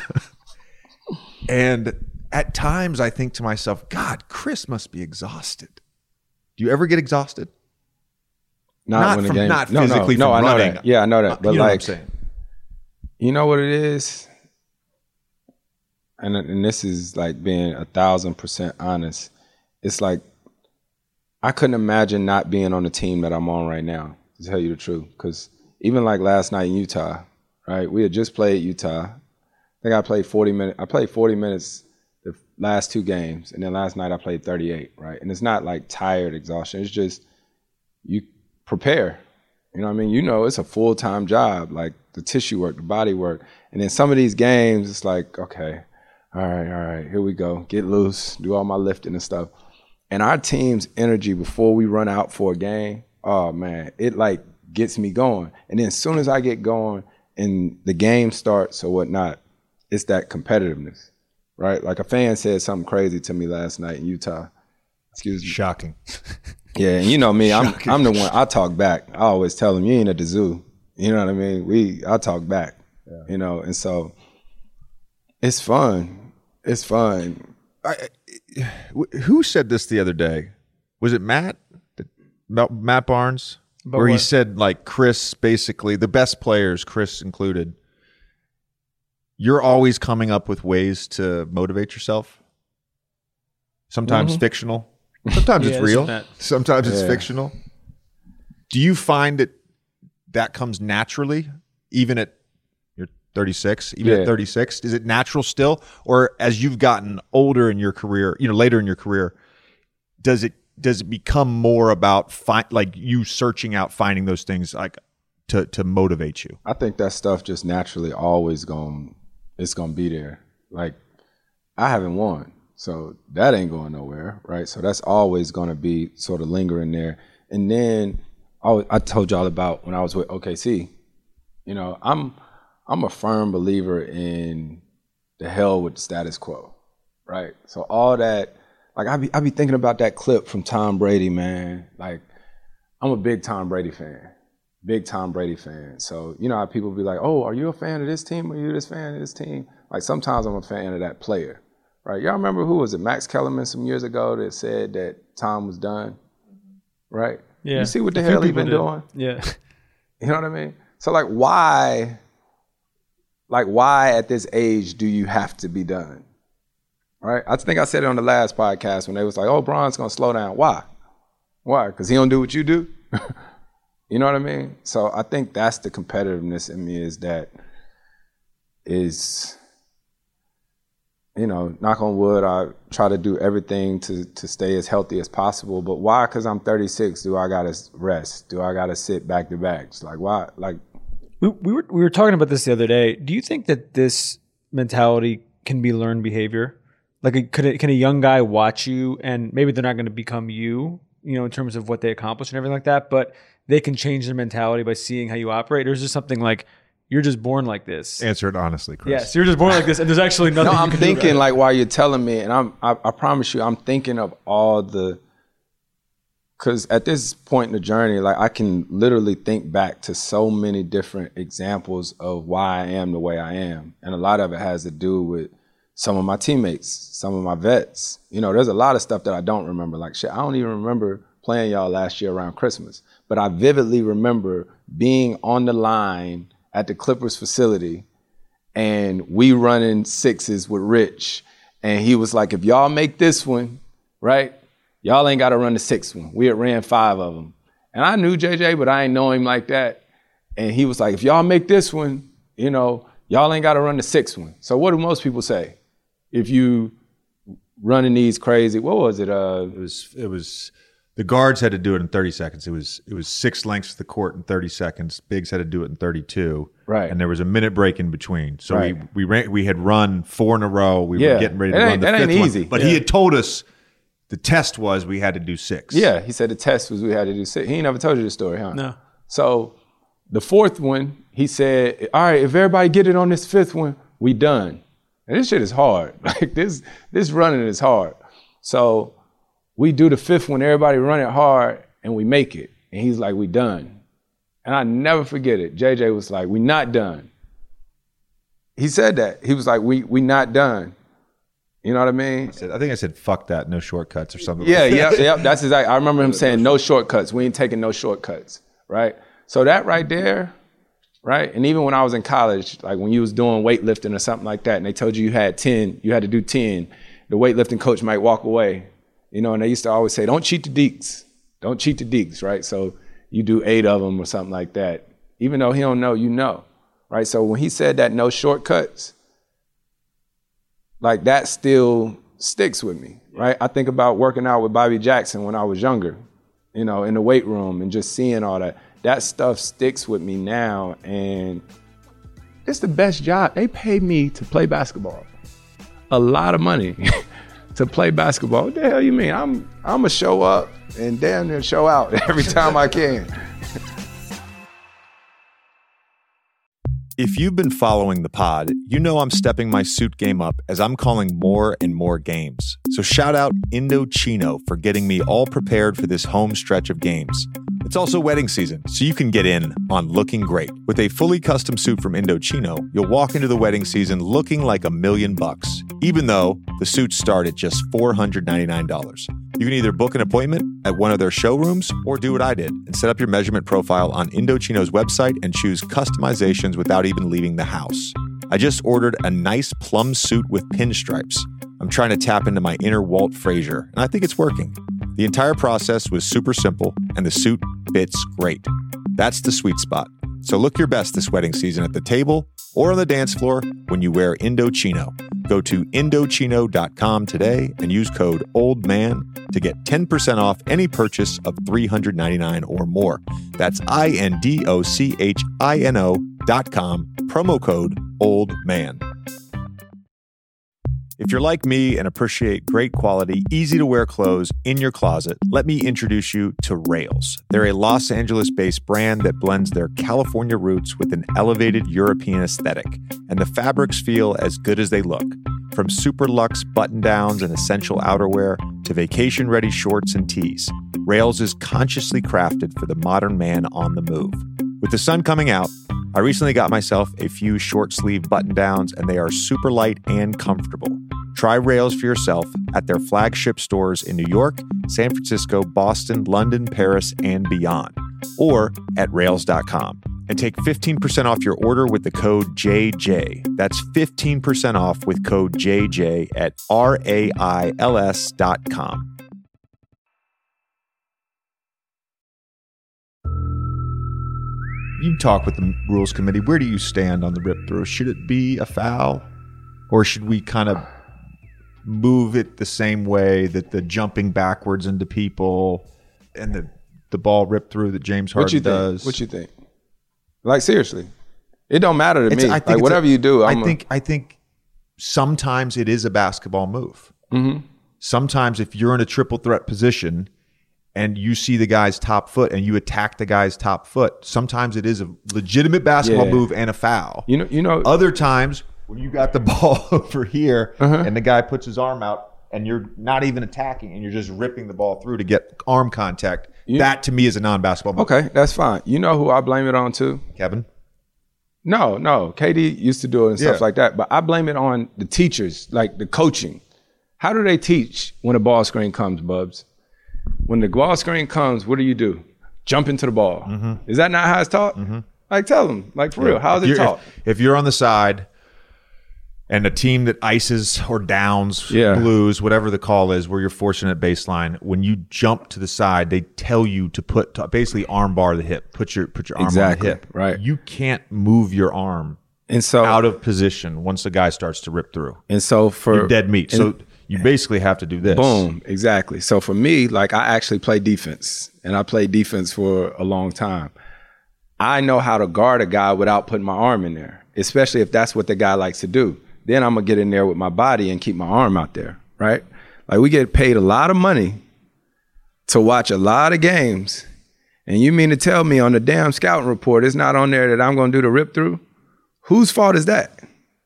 And at times I think to myself, God, Chris must be exhausted. Do you ever get exhausted? Not, not when from the game, not no, physically no, no, from I know running. that. Yeah, I know that. But you know like, what I'm saying? You know what it is? And, and this is like being a thousand percent honest. It's like, I couldn't imagine not being on the team that I'm on right now, to tell you the truth. Because even like last night in Utah, right? We had just played Utah. I think I played forty minutes. I played forty minutes the last two games. And then last night I played thirty-eight, right? And it's not like tired exhaustion. It's just you prepare. You know what I mean? You know, it's a full-time job, like the tissue work, the body work. And then some of these games, it's like, okay, all right, all right, here we go. Get loose, do all my lifting and stuff. And our team's energy before we run out for a game, oh man, it like gets me going. And then as soon as I get going and the game starts or whatnot, it's that competitiveness, right? Like a fan said something crazy to me last night in Utah. Excuse me. Shocking. Yeah, and you know me, I'm I'm the one, I talk back. I always tell them, you ain't at the zoo. You know what I mean? We, I talk back, yeah. You know, and so it's fun. It's fun. I, who said this the other day? Was it Matt? Matt Barnes? But where what? he said, like, Chris, basically, the best players, Chris included, you're always coming up with ways to motivate yourself. Sometimes mm-hmm. fictional. Sometimes yeah, it's real. Sometimes it's yeah. fictional. Do you find that that comes naturally, even at you're thirty-six, even yeah. at thirty-six? Is it natural still? Or as you've gotten older in your career, you know, later in your career, does it does it become more about fi- like you searching out, finding those things like to to motivate you? I think that stuff just naturally always going it's gonna be there. Like I haven't won. So that ain't going nowhere, right? So that's always going to be sort of lingering there. And then I, I told y'all about when I was with O K C. You know, I'm I'm a firm believer in the hell with the status quo, right? So all that, like I be I be thinking about that clip from Tom Brady, man. Like I'm a big Tom Brady fan, big Tom Brady fan. So you know how people be like, oh, are you a fan of this team? Are you this fan of this team? Like sometimes I'm a fan of that player. Right, y'all remember who was it? Max Kellerman some years ago that said that Tom was done. Right? Yeah. You see what the hell he been did. doing? Yeah. You know what I mean? So like, why, like why at this age do you have to be done? Right? I think I said it on the last podcast when they was like, "Oh, Bron's gonna slow down." Why? Why? Because he don't do what you do. You know what I mean? So I think that's the competitiveness in me is that is. you know, knock on wood, I try to do everything to to stay as healthy as possible. But why? Because I'm thirty-six. Do I gotta rest? Do I gotta sit back to backs? Like why? Like we, we were we were talking about this the other day. Do you think that this mentality can be learned behavior? Like, could it, can a young guy watch you and maybe they're not going to become you, you know, in terms of what they accomplish and everything like that, but they can change their mentality by seeing how you operate? Or is there something like you're just born like this? Answer it honestly, Chris. Yes, you're just born like this, and there's actually nothing. No, you I'm can thinking do like while you're telling me, and I'm I, I promise you, I'm thinking of all the. Because at this point in the journey, like I can literally think back to so many different examples of why I am the way I am, and a lot of it has to do with some of my teammates, some of my vets. You know, there's a lot of stuff that I don't remember. Like shit, I don't even remember playing y'all last year around Christmas, but I vividly remember being on the line at the Clippers facility and we running sixes with Rich. And he was like, if y'all make this one, right, y'all ain't got to run the sixth one. We had ran five of them. And I knew J J, but I ain't know him like that. And he was like, if y'all make this one, you know, y'all ain't got to run the sixth one. So what do most people say? If you running these crazy, what was it? Uh, It was it was the guards had to do it in thirty seconds. It was it was six lengths of the court in thirty seconds. Bigs had to do it in thirty-two. Right. And there was a minute break in between. So Right. we we ran, we had run four in a row. We Yeah. were getting ready to That run ain't- the that fifth ain't one. easy. But Yeah. he had told us the test was we had to do six. yeah, he said the test was we had to do six. He ain't never told you this story, huh? No. So the fourth one, he said, all right, if everybody get it on this fifth one, we done. And this shit is hard. Like this, this running is hard. So we do the fifth one, everybody run it hard, and we make it. And he's like, we done. And I never forget it. J J was like, we not done. He said that. He was like, we we not done. You know what I mean? I, said, I think I said, fuck that, no shortcuts or something. Yeah, like that. yeah, yeah. That's exactly. I remember him saying no shortcuts. We ain't taking no shortcuts, right? So that right there, right? And even when I was in college, like when you was doing weightlifting or something like that, and they told you you had ten, you had to do ten, the weightlifting coach might walk away, you know, and they used to always say, don't cheat the deeks. Don't cheat the deeks, right? So you do eight of them or something like that. Even though he don't know, you know, right? So when he said that no shortcuts, like that still sticks with me, right? I think about working out with Bobby Jackson when I was younger, you know, in the weight room and just seeing all that. That stuff sticks with me now, and it's the best job. They pay me to play basketball. A lot of money to play basketball. What the hell you mean? I'm I'm gonna show up and damn near show out every time I can. If you've been following the pod, you know I'm stepping my suit game up as I'm calling more and more games. So shout out Indochino for getting me all prepared for this home stretch of games. It's also wedding season, so you can get in on looking great. With a fully custom suit from Indochino, you'll walk into the wedding season looking like a million bucks, even though the suits start at just four hundred ninety-nine dollars. You can either book an appointment at one of their showrooms or do what I did and set up your measurement profile on Indochino's website and choose customizations without even leaving the house. I just ordered a nice plum suit with pinstripes. I'm trying to tap into my inner Walt Frazier, and I think it's working. The entire process was super simple, and the suit fits great. That's the sweet spot. So look your best this wedding season at the table or on the dance floor when you wear Indochino. Go to Indochino dot com today and use code OLDMAN to get ten percent off any purchase of three hundred ninety-nine dollars or more. That's I N D O C H I N O dot com, promo code OLDMAN. If you're like me and appreciate great quality, easy-to-wear clothes in your closet, let me introduce you to Rails. They're a Los Angeles-based brand that blends their California roots with an elevated European aesthetic, and the fabrics feel as good as they look. From super luxe button-downs and essential outerwear to vacation-ready shorts and tees, Rails is consciously crafted for the modern man on the move. With the sun coming out, I recently got myself a few short-sleeve button-downs, and they are super light and comfortable. Try Rails for yourself at their flagship stores in New York, San Francisco, Boston, London, Paris, and beyond, or at rails dot com. And take fifteen percent off your order with the code J J. That's fifteen percent off with code J J at R A I L S dot com. You talk with the rules committee. Where do you stand on the rip through? Should it be a foul, or should we kind of move it the same way that the jumping backwards into people and the the ball ripped through that James Harden what you does. Think? What you think? Like seriously, it don't matter to It's, me. I think Like it's whatever a, you do, I'm I think I think sometimes it is a basketball move. Mm-hmm. Sometimes if you're in a triple threat position and you see the guy's top foot and you attack the guy's top foot, sometimes it is a legitimate basketball Yeah. move and a foul. You know, you know. Other times when you got the ball over here Uh-huh. and the guy puts his arm out and you're not even attacking and you're just ripping the ball through to get arm contact, You- that to me is a non-basketball move. Okay, that's fine. You know who I blame it on too? Kevin? No, no. K D used to do it and stuff Yeah. like that, but I blame it on the teachers, like the coaching. How do they teach when a ball screen comes, Bubs? When the ball screen comes, what do you do? Jump into the ball. Mm-hmm. Is that not how it's taught? Like, tell them, like for real, how is If it you're- taught? If, if you're on the side and a team that ices or downs, Yeah. blues, whatever the call is, where you're forcing at baseline, when you jump to the side, they tell you to put to basically arm bar the hip. Put your put your arm Exactly, on the hip. right. You can't move your arm And so, out of position once the guy starts to rip through. and so for You're dead meat. and- So you basically have to do this. Boom, exactly. So for me, like I actually play defense, and I played defense for a long time. I know how to guard a guy without putting my arm in there, especially if that's what the guy likes to do. Then I'm gonna get in there with my body and keep my arm out there, right? Like we get paid a lot of money to watch a lot of games, and you mean to tell me on the damn scouting report it's not on there that I'm gonna do the rip through? Whose fault is that?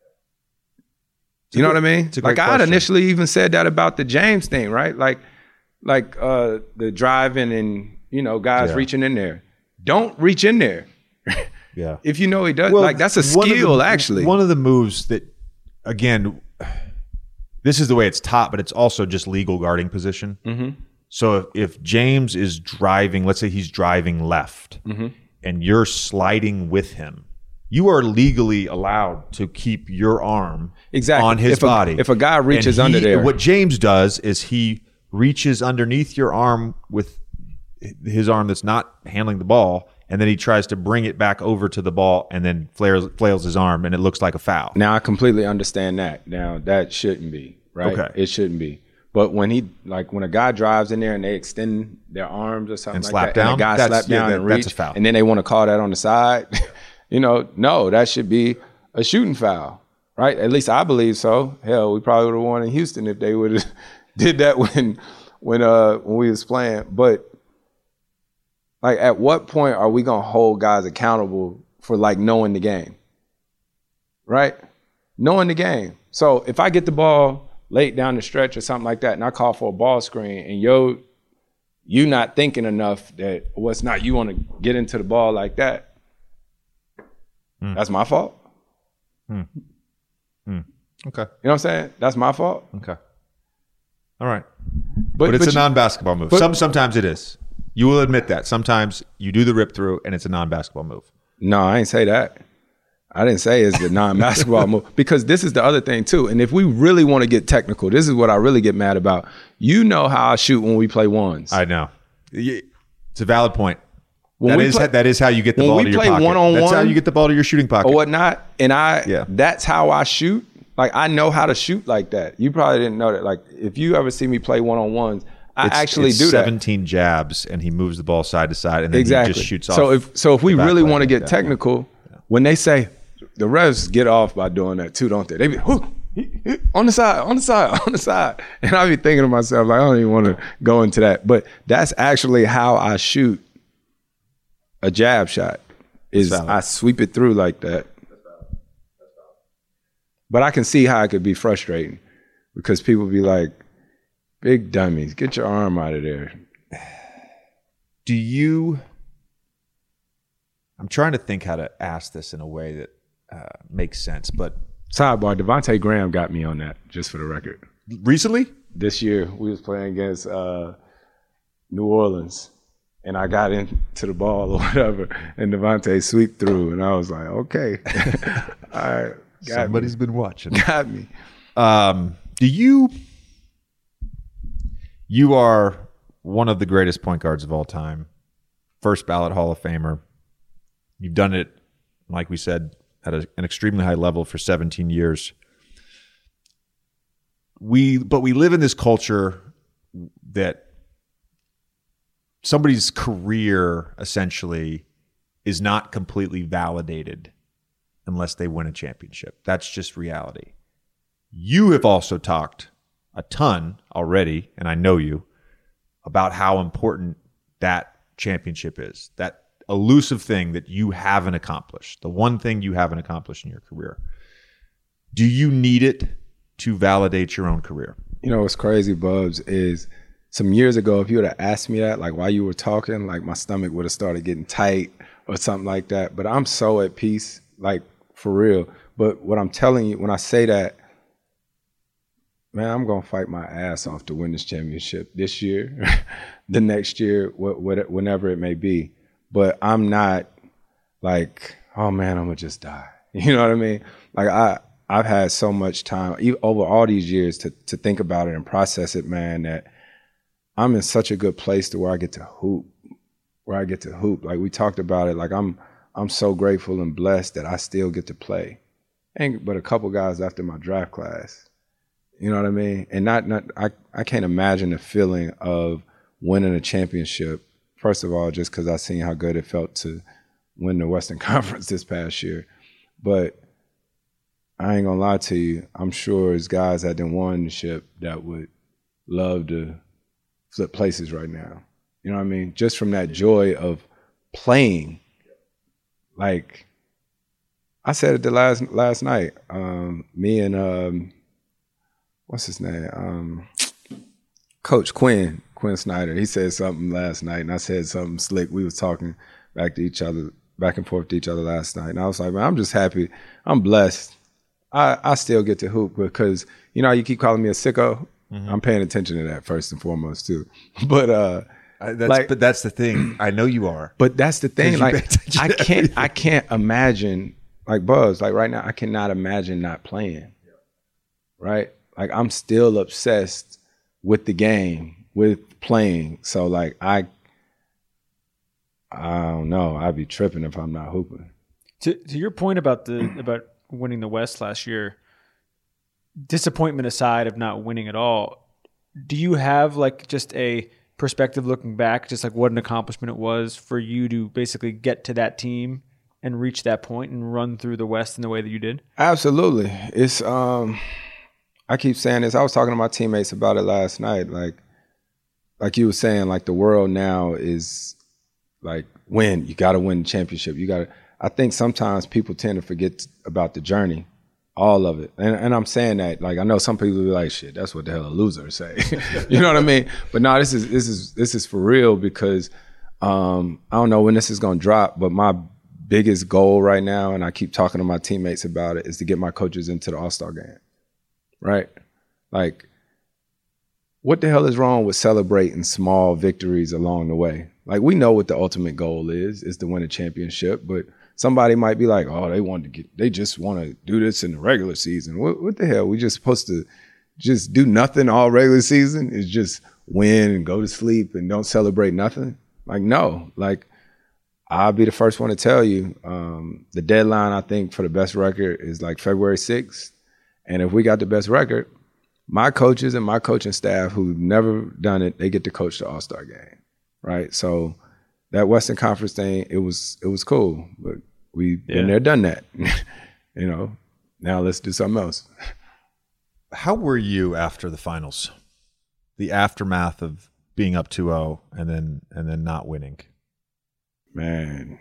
You know what I mean? it's a Like great I had question. initially even said that about the James thing, right? Like, like uh, the driving and you know guys Yeah. reaching in there. Don't reach in there Yeah. if you know he does. Well, like that's a one of skill, the- actually. One of the moves that, again, this is the way it's taught, but it's also just legal guarding position. Mm-hmm. So if, if James is driving, let's say he's driving left, Mm-hmm. and you're sliding with him, you are legally allowed to keep your arm Exactly. on his If a- body. if a guy reaches And he- under there. what James does is he reaches underneath your arm with his arm that's not handling the ball, and then he tries to bring it back over to the ball and then flails, flails his arm, and it looks like a foul. Now I completely understand that. Now that shouldn't be, right? Okay. It shouldn't be. But when he like when a guy drives in there and they extend their arms or something And like slap that, down? and the guy That's- slap yeah, down that- and reach, that's a foul. and then they want to call that on the side, you know, no, that should be a shooting foul, right? At least I believe so. Hell, we probably would have won in Houston if they would have did that when when uh when we was playing. But like, at what point are we gonna hold guys accountable for like knowing the game, right? Knowing the game. So if I get the ball late down the stretch or something like that, and I call for a ball screen, and yo, you not thinking enough that what's not you want to get into the ball like that, Hmm. that's my fault. Okay. You know what I'm saying? That's my fault. Okay. All right. But, But, it's but a non-basketball move. but- Some Sometimes it is. You will admit that. Sometimes you do the rip through and it's a non-basketball move. No, I ain't say that. I didn't say it's the non-basketball move, because this is the other thing too. And if we really want to get technical, this is what I really get mad about. You know how I shoot when we play ones. I know. It's a valid point. When That we is play- that is how you get the when ball we to your play pocket. one-on-one That's how you get the ball to your shooting pocket. or whatnot, and I Yeah. that's how I shoot. Like I know how to shoot like that. You probably didn't know that. Like if you ever see me play one-on-ones, I It's- actually it's do that. seventeen jabs, and he moves the ball side to side, and then Exactly. he just shoots so off. if so if we the back really leg want to like get that. technical, when they say the refs get off by doing that too, don't they? They be "Whoo, he- he- on the side, on the side, on the side, and I be thinking to myself like I don't even want to go into that, but that's actually how I shoot a jab shot. Is That's valid. I sweep it through like that. But I can see how it could be frustrating because people be like, "Big dummies, get your arm out of there." Do you? I'm trying to think how to ask this in a way that uh, makes sense. But Sidebar: Devontae Graham got me on that, just for the record. recently, This year we was playing against uh, New Orleans, and I got into the ball or whatever, and Devontae sweep through, and I was like, "Okay, all right, got somebody's been watching. me. got me." Um, do you? You are one of the greatest point guards of all time, first ballot Hall of Famer. You've done it, like we said, at a, an extremely high level for seventeen years. we but we live in this culture that somebody's career essentially is not completely validated unless they win a championship. That's just reality. You have also talked a ton already, and I know you, about how important that championship is, that elusive thing that you haven't accomplished, the one thing you haven't accomplished in your career. Do you need it to validate your own career? You know what's crazy, Bubs, is some years ago, if you would have asked me that, like while you were talking, like my stomach would have started getting tight or something like that. But I'm so at peace, like for real. But what I'm telling you, when I say that, man, I'm going to fight my ass off to win this championship this year, the next year, what, what, whenever it may be. But I'm not like, oh man, I'm going to just die. You know what I mean? Like I, I've had so much time even over all these years to to think about it and process it, man, that I'm in such a good place to where I get to hoop, where I get to hoop. Like we talked about it, like I'm I'm so grateful and blessed that I still get to play. And but a couple guys after my draft class, you know what I mean? And not not I, I can't imagine the feeling of winning a championship. First of all, just because I seen how good it felt to win the Western Conference this past year. But I ain't gonna lie to you, I'm sure there's guys that didn't won the ship that would love to flip places right now. You know what I mean? Just from that joy of playing. Like, I said it the last last night. Um, me and, um, what's his name? Um, Coach Quinn, Quinn Snyder, he said something last night, and I said something slick. We was talking back to each other, back and forth to each other last night. And I was like, man, I'm just happy. I'm blessed. I, I still get to hoop because, you know, you keep calling me a sicko. Mm-hmm. I'm paying attention to that first and foremost too. But uh, I, that's, like, but that's the thing. I know you are. But that's the thing. Like, I can't, I can't imagine. Like Buzz, like right now, I cannot imagine not playing. Right? Like I'm still obsessed with the game, with playing. So like I, I don't know. I'd be tripping if I'm not hooping. To to your point about the about. winning the West last year, disappointment aside of not winning at all, do you have like just a perspective looking back, just like what an accomplishment it was for you to basically get to that team and reach that point and run through the West in the way that you did? Absolutely. It's, um, I keep saying this. I was talking to my teammates about it last night. Like, like you were saying, like the world now is like win. You got to win the championship. You got to, I think sometimes people tend to forget about the journey, all of it. And, and I'm saying that, like, I know some people will be like, shit, that's what the hell a loser say. You know what I mean? But no, this is, this is, this is for real because um, I don't know when this is going to drop, but my biggest goal right now, and I keep talking to my teammates about it, is to get my coaches into the All-Star game, right? Like, what the hell is wrong with celebrating small victories along the way? Like, we know what the ultimate goal is, is to win a championship, but somebody might be like, oh, they want to get, they just want to do this in the regular season. What, what the hell? We just supposed to just do nothing all regular season? Is just win and go to sleep and don't celebrate nothing? Like, no. Like, I'll be the first one to tell you, um, the deadline, I think, for the best record is like February sixth. And if we got the best record, my coaches and my coaching staff who've never done it, they get to coach the All-Star game, right? So that Western Conference thing, it was it was cool, but we've yeah. been there, done that. You know, now let's do something else. How were you after the finals? The aftermath of being up two oh and then and then not winning? Man,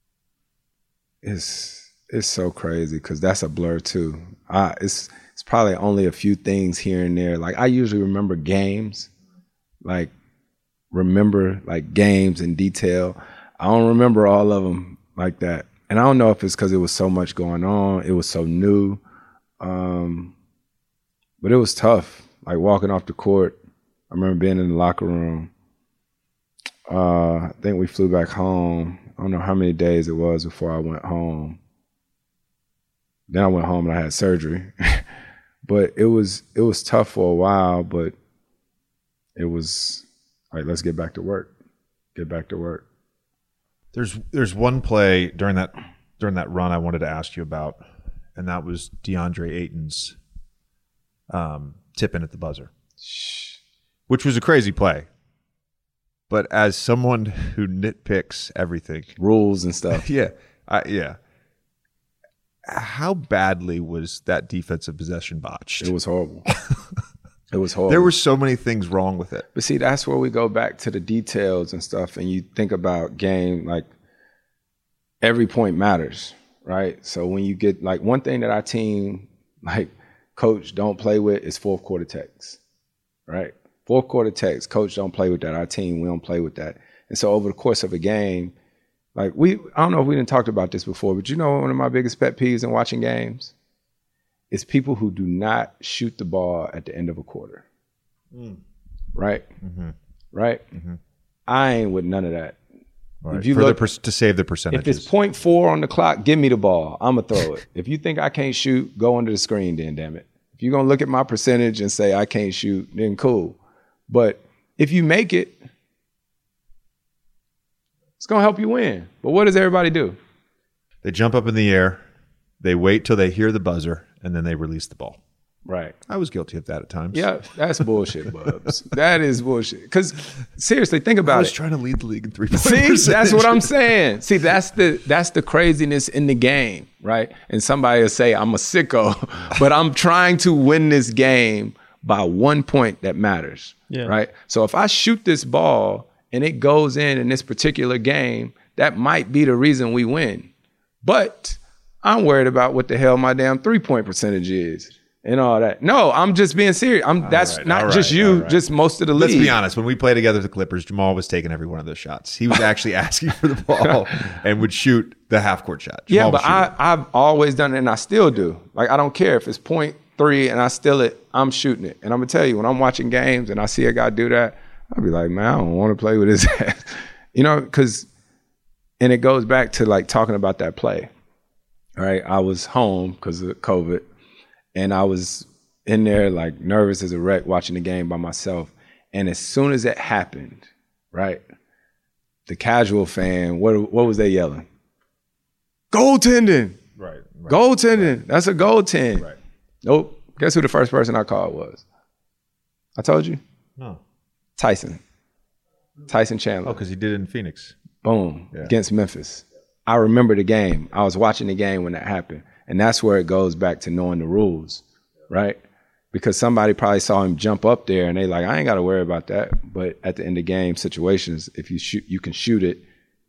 it's it's so crazy because that's a blur too. I, it's it's probably only a few things here and there. Like I usually remember games, like remember like games in detail. I don't remember all of them like that. And I don't know if it's because it was so much going on. It was so new. Um, but it was tough, like walking off the court. I remember being in the locker room. Uh, I think we flew back home. I don't know how many days it was before I went home. Then I went home and I had surgery. But it was it was tough for a while, but it was all right, let's get back to work. Get back to work. There's there's one play during that during that run I wanted to ask you about, and that was DeAndre Ayton's um, tip-in at the buzzer, which was a crazy play. But as someone who nitpicks everything, rules and stuff, yeah, I, yeah. How badly was that defensive possession botched? It was horrible. It was horrible. There were so many things wrong with it. But see, that's where we go back to the details and stuff, and you think about game, like every point matters, right? So when you get, like, one thing that our team, like, coach don't play with is fourth quarter techs, right? Fourth quarter techs, coach don't play with that. Our team, we don't play with that. And so over the course of a game, like we, I don't know if we didn't talk about this before, but you know one of my biggest pet peeves in watching games is people who do not shoot the ball at the end of a quarter. Mm. Right? Mm-hmm. Right? Mm-hmm. I ain't with none of that. Right. If you For look, the per- to save the percentages. If it's point four on the clock, give me the ball. I'm going to throw it. If you think I can't shoot, go under the screen then, damn it. If you're going to look at my percentage and say I can't shoot, then cool. But if you make it, it's going to help you win. But what does everybody do? They jump up in the air, they wait till they hear the buzzer, and then they release the ball. Right. I was guilty of that at times. Yeah, that's bullshit, Bubs. That is bullshit. Because seriously, think about it. I was it. trying to lead the league in three-point See, percentage. That's what I'm saying. See, that's the that's the craziness in the game, right? And somebody will say, I'm a sicko, but I'm trying to win this game by one point that matters, yeah. right? So if I shoot this ball and it goes in in this particular game, that might be the reason we win. But I'm worried about what the hell my damn three-point percentage is. And all that. No, I'm just being serious. I'm. That's right, not right, just you, right. just most of the league. Let's be honest. When we played together with the Clippers, Jamal was taking every one of those shots. He was actually asking for the ball and would shoot the half-court shot. Jamal yeah, but I, I've always done it, and I still do. Like, I don't care if it's point three and I steal it, I'm shooting it. And I'm going to tell you, when I'm watching games and I see a guy do that, I'll be like, man, I don't want to play with his ass. You know, because, and it goes back to, like, talking about that play. All right, I was home because of COVID. And I was in there like nervous as a wreck watching the game by myself. And as soon as it happened, right, the casual fan, what what was they yelling? Goaltending. Right. right Goaltending. Right. That's a goaltend. Right. Nope. Guess who the first person I called was? I told you? No. Tyson. Tyson Chandler. Oh, because he did it in Phoenix. Boom. Yeah. Against Memphis. I remember the game. I was watching the game when that happened. And that's where it goes back to knowing the rules, right? Because somebody probably saw him jump up there and they like, I ain't got to worry about that. But at the end of game situations, if you shoot, you can shoot it.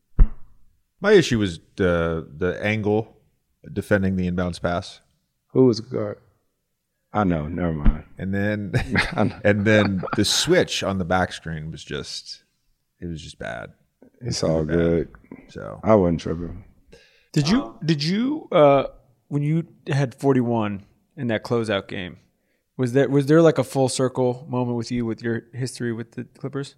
My issue was the the angle defending the inbounds pass. Who was the guard? I know, never mind. And then and then the switch on the back screen was just, it was just bad. It's all bad. Good. So I wasn't tripping. Did you, did you, uh, when you had forty-one in that closeout game, was there was there like a full circle moment with you with your history with the Clippers?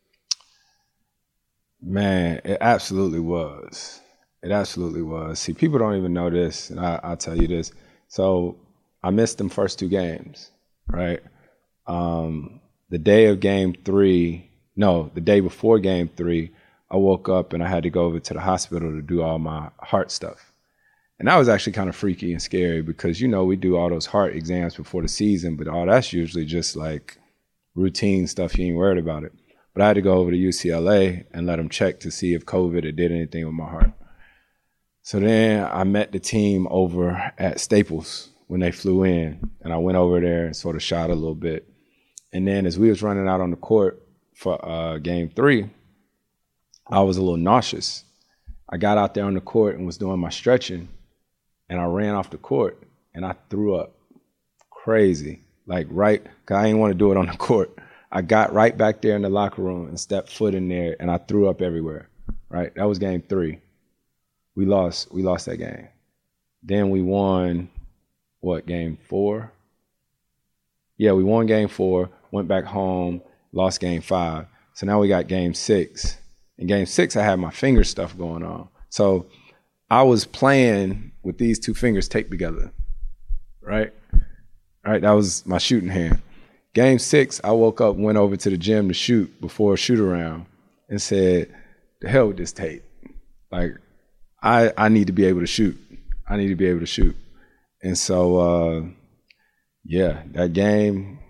Man, it absolutely was. It absolutely was. See, people don't even know this, and I, I'll tell you this. So I missed them first two games, right? Um, the day of game three, no, the day before game three, I woke up and I had to go over to the hospital to do all my heart stuff. And that was actually kind of freaky and scary because, you know, we do all those heart exams before the season, but all that's usually just like routine stuff. You ain't worried about it. But I had to go over to U C L A and let them check to see if COVID had did anything with my heart. So then I met the team over at Staples when they flew in, and I went over there and sort of shot a little bit. And then as we was running out on the court for uh, game three, I was a little nauseous. I got out there on the court and was doing my stretching, and I ran off the court and I threw up crazy, like right, cause I didn't want to do it on the court. I got right back there in the locker room and stepped foot in there and I threw up everywhere, right? That was game three. We lost, we lost that game. Then we won, what, game four? Yeah, we won game four, went back home, lost game five. So now we got game six. In game six, I had my finger stuff going on. So I was playing with these two fingers taped together, right? All right, that was my shooting hand. Game six, I woke up, went over to the gym to shoot before a shoot around and said, the hell with this tape. Like, I I need to be able to shoot. I need to be able to shoot. And so, uh, yeah, that game,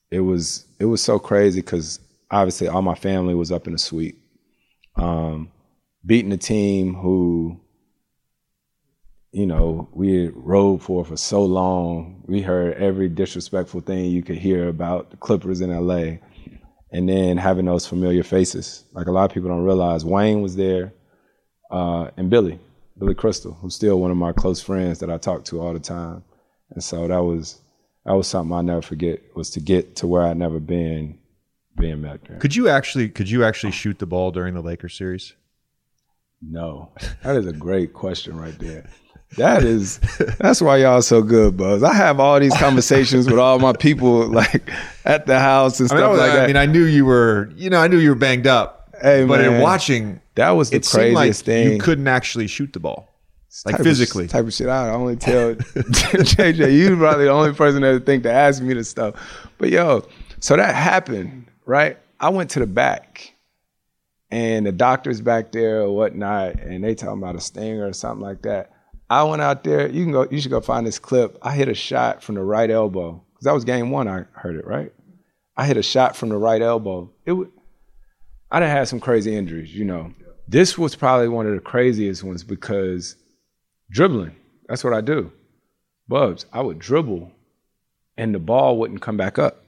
it was it was so crazy because obviously all my family was up in the suite. Um, beating a team who, you know, we had rode for for so long. We heard every disrespectful thing you could hear about the Clippers in L A. And then having those familiar faces. Like a lot of people don't realize Wayne was there uh, and Billy, Billy Crystal, who's still one of my close friends that I talk to all the time. And so that was that was something I'll never forget, was to get to where I'd never been being back there. Could you actually could you actually shoot the ball during the Lakers series? No. That is a great question right there. That is, that's why y'all so good, Buzz. I have all these conversations with all my people, like at the house and stuff I mean, like I, that. I mean, I knew you were, you know, I knew you were banged up. Hey, but man, in watching, that was the it seemed like craziest thing. You couldn't actually shoot the ball, like type physically. Of, type of shit I only tell J J. You probably the only person that would think to ask me this stuff. But yo, so that happened, right? I went to the back, and the doctor's back there or whatnot, and they talking about a stinger or something like that. I went out there. You can go. You should go find this clip. I hit a shot from the right elbow because that was game one. I heard it right. I hit a shot from the right elbow. It would. I done had some crazy injuries. You know, this was probably one of the craziest ones because dribbling. That's what I do. Bubs. I would dribble, and the ball wouldn't come back up.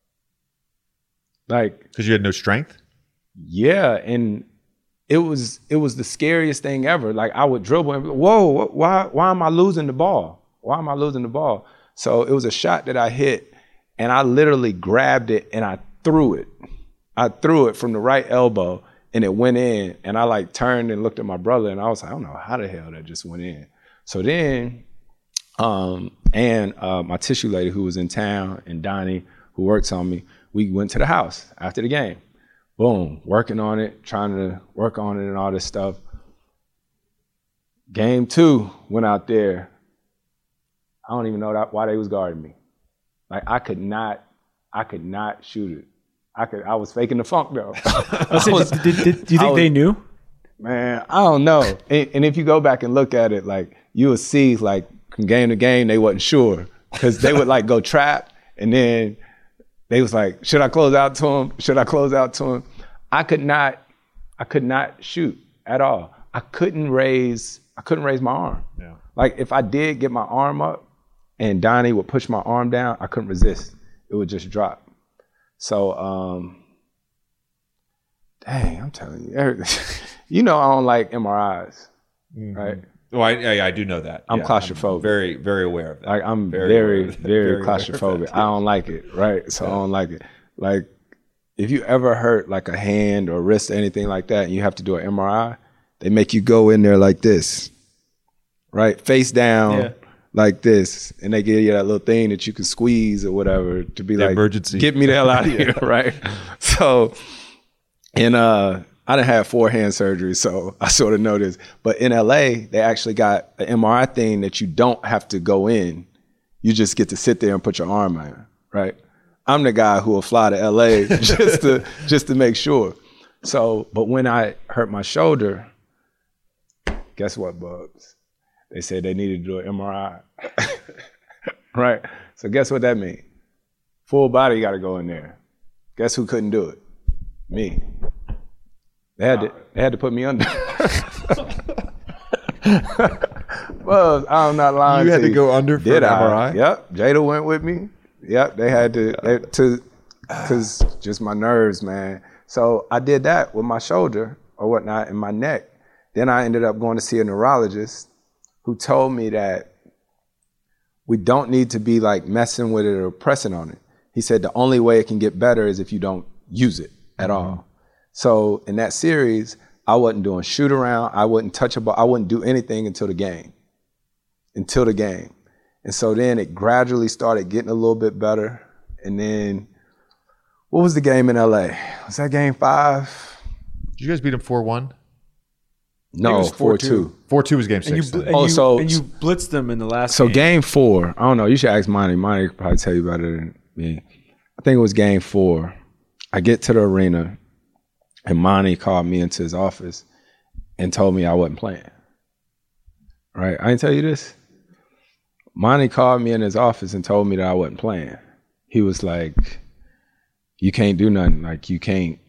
Like because you had no strength. Yeah, and. It was it was the scariest thing ever. Like I would dribble and be, whoa, why why am I losing the ball? Why am I losing the ball? So it was a shot that I hit, and I literally grabbed it and I threw it. I threw it from the right elbow, and it went in. And I like turned and looked at my brother, and I was like, I don't know how the hell that just went in. So then, um, and uh, my tissue lady who was in town, and Donnie who works on me, we went to the house after the game. Boom, working on it, trying to work on it and all this stuff. Game two, went out there. I don't even know that, why they was guarding me. Like I could not, I could not shoot it. I could. I was faking the funk though. I was, did, did, do you think was, they knew? Man, I don't know. And, and if you go back and look at it, like you will see, like from game to game, they wasn't sure because they would like go trap and then. They was like, should I close out to him? Should I close out to him? I could not, I could not shoot at all. I couldn't raise, I couldn't raise my arm. Yeah. Like if I did get my arm up and Donnie would push my arm down, I couldn't resist. It would just drop. So, um, dang, I'm telling you, you know I don't like M R Is, mm-hmm. right? Oh, I, I I do know that. I'm yeah, claustrophobic. I'm very, very aware of that. Like I'm very, very, very, very, very claustrophobic. I don't like it, right? So yeah. I don't like it. Like if you ever hurt like a hand or wrist or anything like that and you have to do an M R I, they make you go in there like this, right? Face down yeah. like this. And they give you that little thing that you can squeeze or whatever to be the like, emergency. Get me the hell out of here, right? So, and uh, I done had four hand surgeries, so I sort of know this. But in L A, they actually got an M R I thing that you don't have to go in. You just get to sit there and put your arm in, right? I'm the guy who will fly to L A just to just to make sure. So, but when I hurt my shoulder, guess what, Bubs? They said they needed to do an M R I, right? So guess what that means? Full body got to go in there. Guess who couldn't do it? Me. They had to, they had to put me under. Well, I'm not lying. You had to, to go under for Did an M R I? I? Yep. Jada went with me. Yep. They had to, they, to, because just my nerves, man. So I did that with my shoulder or whatnot and my neck. Then I ended up going to see a neurologist who told me that we don't need to be like messing with it or pressing on it. He said the only way it can get better is if you don't use it at mm-hmm. all. So in that series, I wasn't doing shoot around. I wouldn't touch a ball. I wouldn't do anything until the game. Until the game. And so then it gradually started getting a little bit better. And then, what was the game in L A? Was that game five? Did you guys beat them four one? No, four two. four two was game and six. You, and, oh, you, so, and you blitzed them in the last so game. So game four, I don't know. You should ask Monty. Monty could probably tell you better than me. I think it was game four. I get to the arena. And Monty called me into his office and told me I wasn't playing. Right? I didn't tell you this. Monty called me in his office and told me that I wasn't playing. He was like, you can't do nothing. Like you can't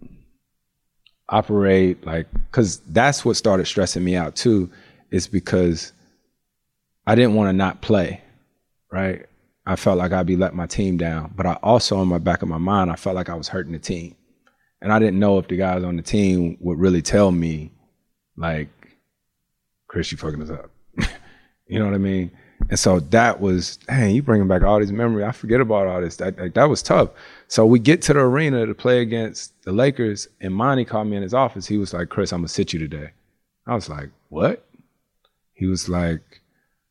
operate like, because that's what started stressing me out too, is because I didn't want to not play, right? I felt like I'd be letting my team down, but I also, in my back of my mind, I felt like I was hurting the team. And I didn't know if the guys on the team would really tell me, like, Chris, you fucking us up. You know what I mean? And so that was, dang, you bringing back all these memories. I forget about all this. That, like, that was tough. So we get to the arena to play against the Lakers, and Monty called me in his office. He was like, Chris, I'm going to sit you today. I was like, what? He was like,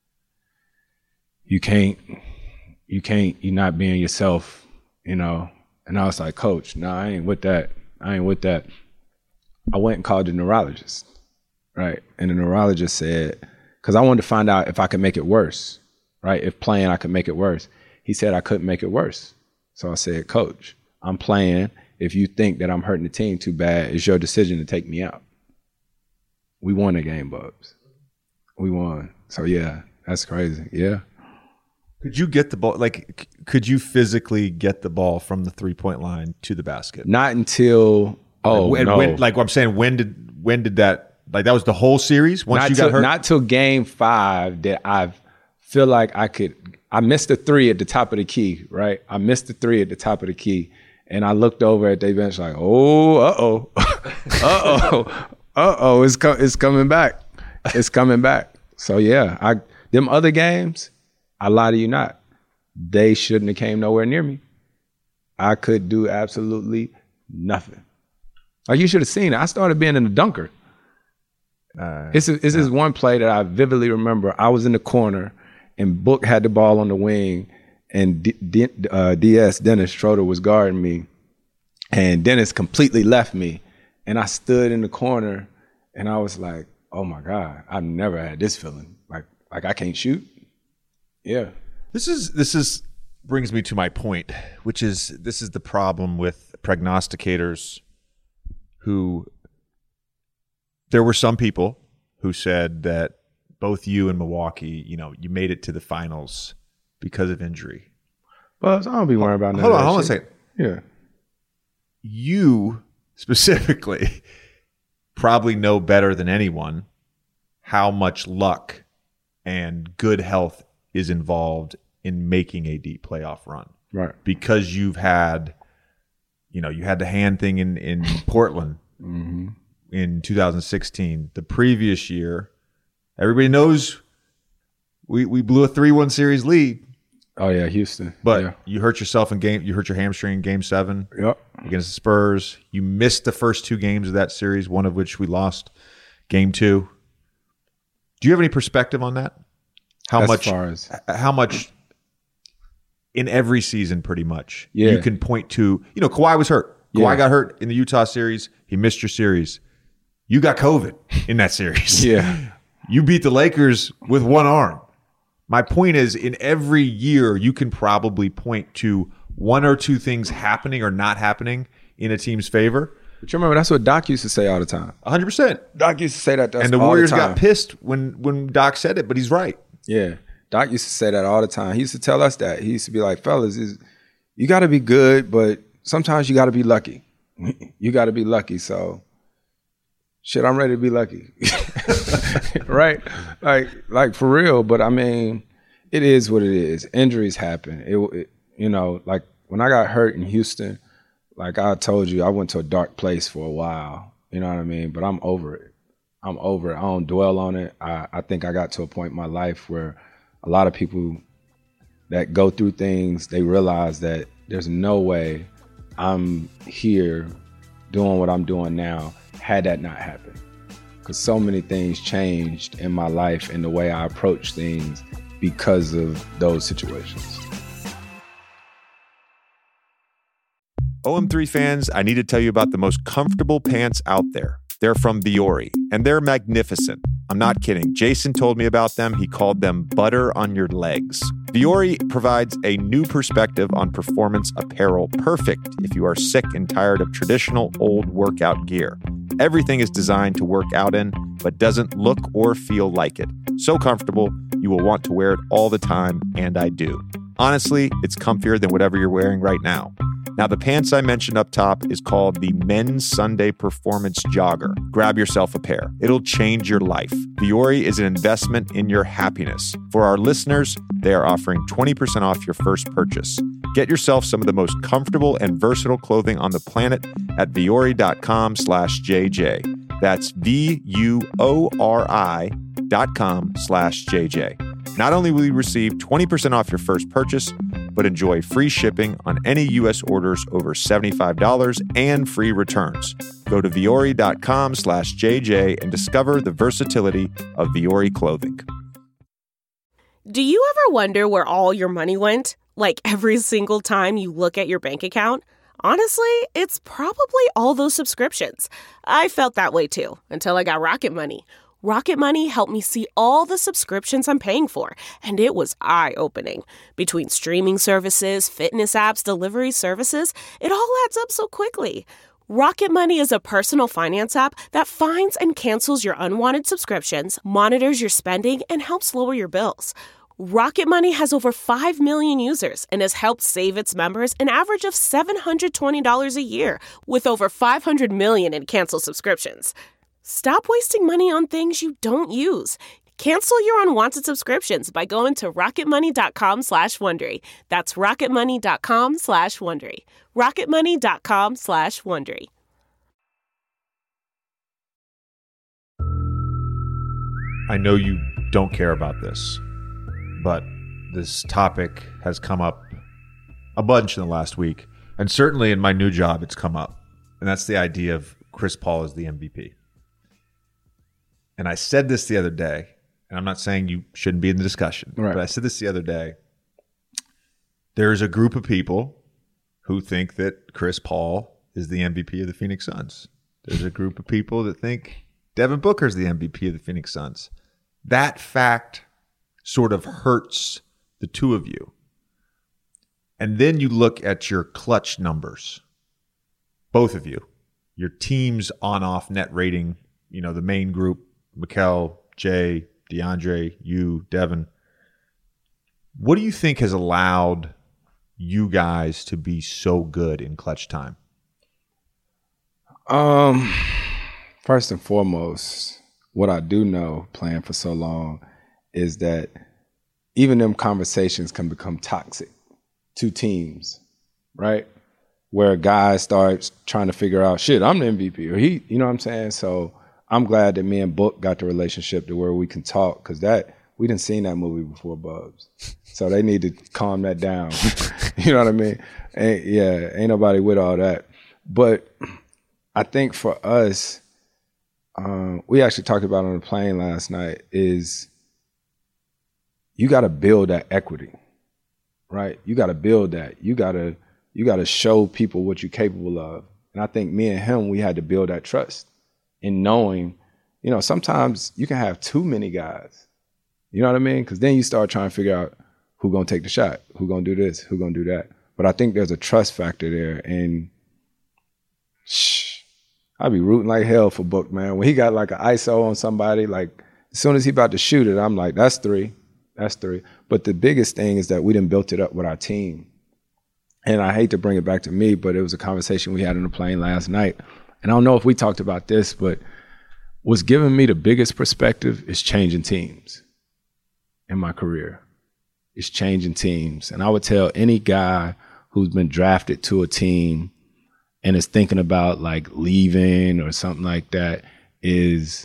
you can't, you can't, you're not being yourself, you know? And I was like, Coach, no, I ain't with that. I ain't with that. I went and called the neurologist, right? And the neurologist said, because I wanted to find out if I could make it worse, right? If playing, I could make it worse. He said I couldn't make it worse. So I said, Coach, I'm playing. If you think that I'm hurting the team too bad, it's your decision to take me out. We won the game, Bubs. We won. So, yeah, that's crazy. Yeah. Could you get the ball? Like, could you physically get the ball from the three-point line to the basket? Not until, oh, when, no. When, like, what I'm saying, when did when did that, like, that was the whole series once not you till, got hurt? Not till game five that I feel like I could, I missed the three at the top of the key, right? I missed the three at the top of the key. And I looked over at their bench like, oh, uh-oh, uh-oh, uh-oh, it's, co- it's coming back. It's coming back. So, yeah, I them other games, I lie to you not, they shouldn't have came nowhere near me. I could do absolutely nothing. Like, you should have seen it. I started being in the dunker. Uh, it's it's yeah. this one play that I vividly remember. I was in the corner, and Book had the ball on the wing, and D- D- uh, D S, Dennis Schroeder, was guarding me, and Dennis completely left me, and I stood in the corner, and I was like, oh my God, I've never had this feeling. Like, like I can't shoot. Yeah. This is this is brings me to my point, which is this is the problem with prognosticators who there were some people who said that both you and Milwaukee, you know, you made it to the finals because of injury. Well, I don't be worried about that. Hold on, hold on a second. Yeah. You specifically probably know better than anyone how much luck and good health is involved in making a deep playoff run. Right. Because you've had, you know, you had the hand thing in, in Portland mm-hmm. in two thousand sixteen. The previous year, everybody knows we, we blew a three one series lead. Oh, yeah, Houston. But yeah. you hurt yourself in game, you hurt your hamstring in game seven yep. against the Spurs. You missed the first two games of that series, one of which we lost, game two. Do you have any perspective on that? How as much? Far as... How much in every season, pretty much, yeah. you can point to. You know, Kawhi was hurt. Kawhi yeah. got hurt in the Utah series. He missed your series. You got COVID in that series. yeah, you beat the Lakers with one arm. My point is, in every year, you can probably point to one or two things happening or not happening in a team's favor. But you remember, that's what Doc used to say all the time. one hundred percent. Doc used to say that to us and the all Warriors the time. got pissed when when Doc said it, but he's right. Yeah. Doc used to say that all the time. He used to tell us that. He used to be like, fellas, is you got to be good, but sometimes you got to be lucky. You got to be lucky. So, shit, I'm ready to be lucky. Right? Like, like for real. But, I mean, it is what it is. Injuries happen. It, it, you know, like when I got hurt in Houston, like I told you, I went to a dark place for a while. You know what I mean? But I'm over it. I'm over it. I don't dwell on it. I, I think I got to a point in my life where a lot of people that go through things, they realize that there's no way I'm here doing what I'm doing now had that not happened. Because so many things changed in my life and the way I approach things because of those situations. O M three fans, I need to tell you about the most comfortable pants out there. They're from Vuori, and they're magnificent. I'm not kidding. Jason told me about them. He called them butter on your legs. Vuori provides a new perspective on performance apparel, perfect if you are sick and tired of traditional old workout gear. Everything is designed to work out in, but doesn't look or feel like it. So comfortable, you will want to wear it all the time, and I do. Honestly, it's comfier than whatever you're wearing right now. Now, the pants I mentioned up top is called the Men's Sunday Performance Jogger. Grab yourself a pair. It'll change your life. Vuori is an investment in your happiness. For our listeners, they are offering twenty percent off your first purchase. Get yourself some of the most comfortable and versatile clothing on the planet at vuori.com slash JJ. That's V-U-O-R-I dot com slash JJ. Not only will you receive twenty percent off your first purchase, but enjoy free shipping on any U S orders over seventy-five dollars and free returns. Go to vuori.com slash JJ and discover the versatility of Vuori clothing. Do you ever wonder where all your money went? Like every single time you look at your bank account? Honestly, it's probably all those subscriptions. I felt that way too, until I got Rocket Money. Rocket Money helped me see all the subscriptions I'm paying for, and it was eye-opening. Between streaming services, fitness apps, delivery services, it all adds up so quickly. Rocket Money is a personal finance app that finds and cancels your unwanted subscriptions, monitors your spending, and helps lower your bills. Rocket Money has over five million users and has helped save its members an average of seven hundred twenty dollars a year, with over five hundred million in canceled subscriptions. Stop wasting money on things you don't use. Cancel your unwanted subscriptions by going to rocketmoney.com slash Wondery. That's rocketmoney.com slash Wondery. rocketmoney.com slash Wondery. I know you don't care about this, but this topic has come up a bunch in the last week. And certainly in my new job, it's come up. And that's the idea of Chris Paul as the M V P. And I said this the other day, and I'm not saying you shouldn't be in the discussion, right, but I said this the other day. There's a group of people who think that Chris Paul is the M V P of the Phoenix Suns. There's a group of people that think Devin Booker is the M V P of the Phoenix Suns. That fact sort of hurts the two of you. And then you look at your clutch numbers, both of you, your team's on-off net rating, you know, the main group, Mikal, Jay, DeAndre, you, Devin. What do you think has allowed you guys to be so good in clutch time? Um, first and foremost, what I do know playing for so long is that even them conversations can become toxic to teams, right? Where guys start trying to figure out, shit, I'm the M V P, or he, you know what I'm saying? So I'm glad that me and Book got the relationship to where we can talk, because that we didn't seen that movie before, Bubs. So they need to calm that down. You know what I mean? Ain't, yeah, ain't nobody with all that. But I think for us, um, we actually talked about on the plane last night, is you got to build that equity, right? You got to build that. You got to you got to show people what you're capable of. And I think me and him, we had to build that trust. In knowing, you know, sometimes you can have too many guys. You know what I mean? Because then you start trying to figure out who's going to take the shot, who's going to do this, who's going to do that. But I think there's a trust factor there. And shh, I'd be rooting like hell for Book, man. When he got like an I S O on somebody, like as soon as he about to shoot it, I'm like, that's three. That's three. But the biggest thing is that we done built it up with our team. And I hate to bring it back to me, but it was a conversation we had on the plane last night. And I don't know if we talked about this, but what's giving me the biggest perspective is changing teams in my career. It's changing teams. And I would tell any guy who's been drafted to a team and is thinking about like leaving or something like that, is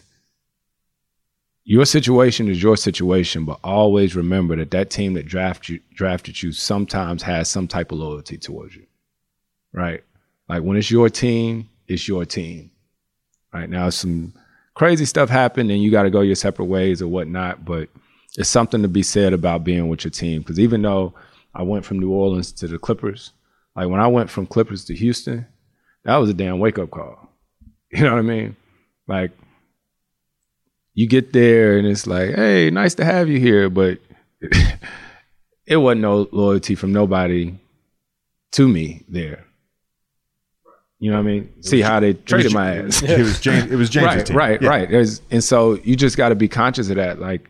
your situation is your situation, but always remember that that team that draft you, drafted you sometimes has some type of loyalty towards you, right? Like when it's your team, it's your team. Right now, some crazy stuff happened and you got to go your separate ways or whatnot, but it's something to be said about being with your team. Because even though I went from New Orleans to the Clippers, like when I went from Clippers to Houston, that was a damn wake-up call. You know what I mean? Like, you get there and it's like, hey, nice to have you here, but it wasn't no loyalty from nobody to me there. You know what I mean? It See was, how they traded was, my ass. It was James. It was James' right, team. Right, yeah. right, right. And so you just got to be conscious of that. Like,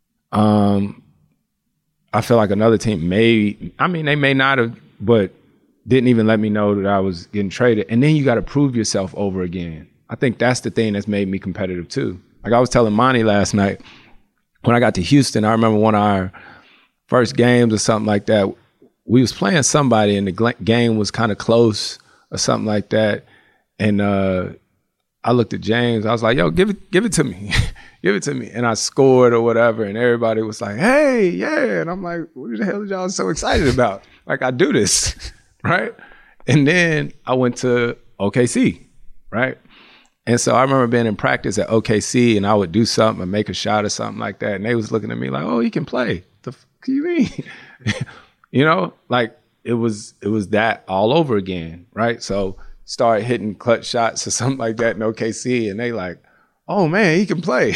um, I feel like another team may. I mean, they may not have, but didn't even let me know that I was getting traded. And then you got to prove yourself over again. I think that's the thing that's made me competitive too. Like I was telling Monty last night, when I got to Houston, I remember one of our first games or something like that, we was playing somebody and the gl- game was kind of close or something like that. And uh, I looked at James, I was like, yo, give it, give it to me. Give it to me. And I scored or whatever. And everybody was like, hey, yeah. And I'm like, what the hell are y'all so excited about? Like, I do this, right? And then I went to O K C, right? And so I remember being in practice at O K C and I would do something and make a shot or something like that. And they was looking at me like, oh, he can play. The fuck do you mean? You know, like it was, it was that all over again, right? So started hitting clutch shots or something like that in O K C. And they like, oh man, he can play.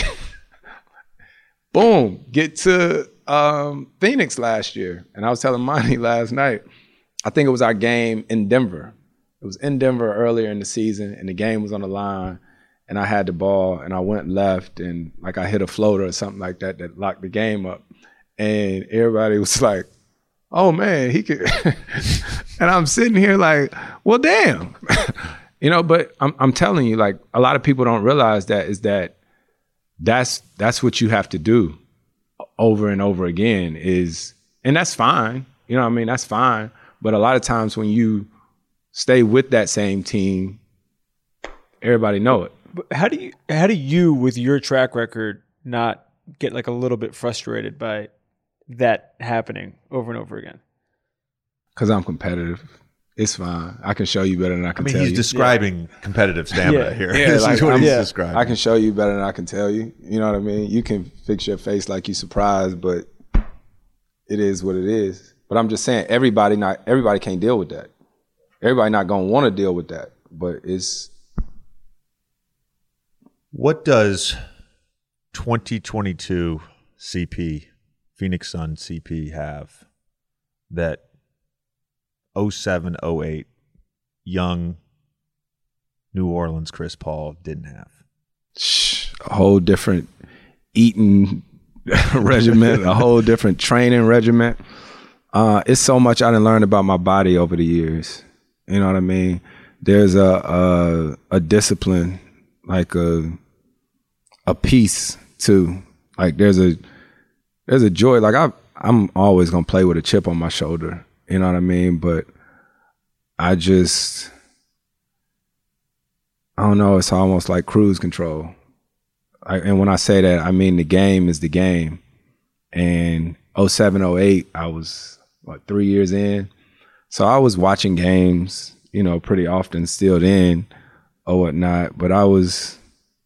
Boom, get to um, Phoenix last year. And I was telling Monty last night, I think it was our game in Denver. It was in Denver earlier in the season and the game was on the line and I had the ball and I went left and like I hit a floater or something like that that locked the game up. And everybody was like, oh man, he could. And I'm sitting here like, well, damn. You know, but I'm I'm telling you, like a lot of people don't realize that is that that's that's what you have to do over and over again is, and that's fine. You know what I mean? That's fine. But a lot of times when you stay with that same team, everybody know it. But how do you how do you with your track record not get like a little bit frustrated by that happening over and over again? Because I'm competitive. It's fine. I can show you better than I can I mean, tell you. he's describing yeah. competitive stamina yeah. here. Yeah, this like, is what I'm, he's yeah. describing. I can show you better than I can tell you. You know what I mean? You can fix your face like you surprised, but it is what it is. But I'm just saying, everybody not everybody can't deal with that. Everybody not gonna want to deal with that. But it's what does twenty twenty-two C P, Phoenix Sun C P, have that oh seven oh eight young New Orleans Chris Paul didn't have? A whole different eating regimen, a whole different training regimen. Uh, it's so much I done learned about my body over the years. You know what I mean? There's a a, a discipline, like a a peace too. Like there's a there's a joy. Like I I'm always gonna play with a chip on my shoulder. You know what I mean? But I just, I don't know, it's almost like cruise control. I, and when I say that, I mean the game is the game. And oh seven, oh eight, I was, what, three years in? So I was watching games, you know, pretty often still then or whatnot. But I was,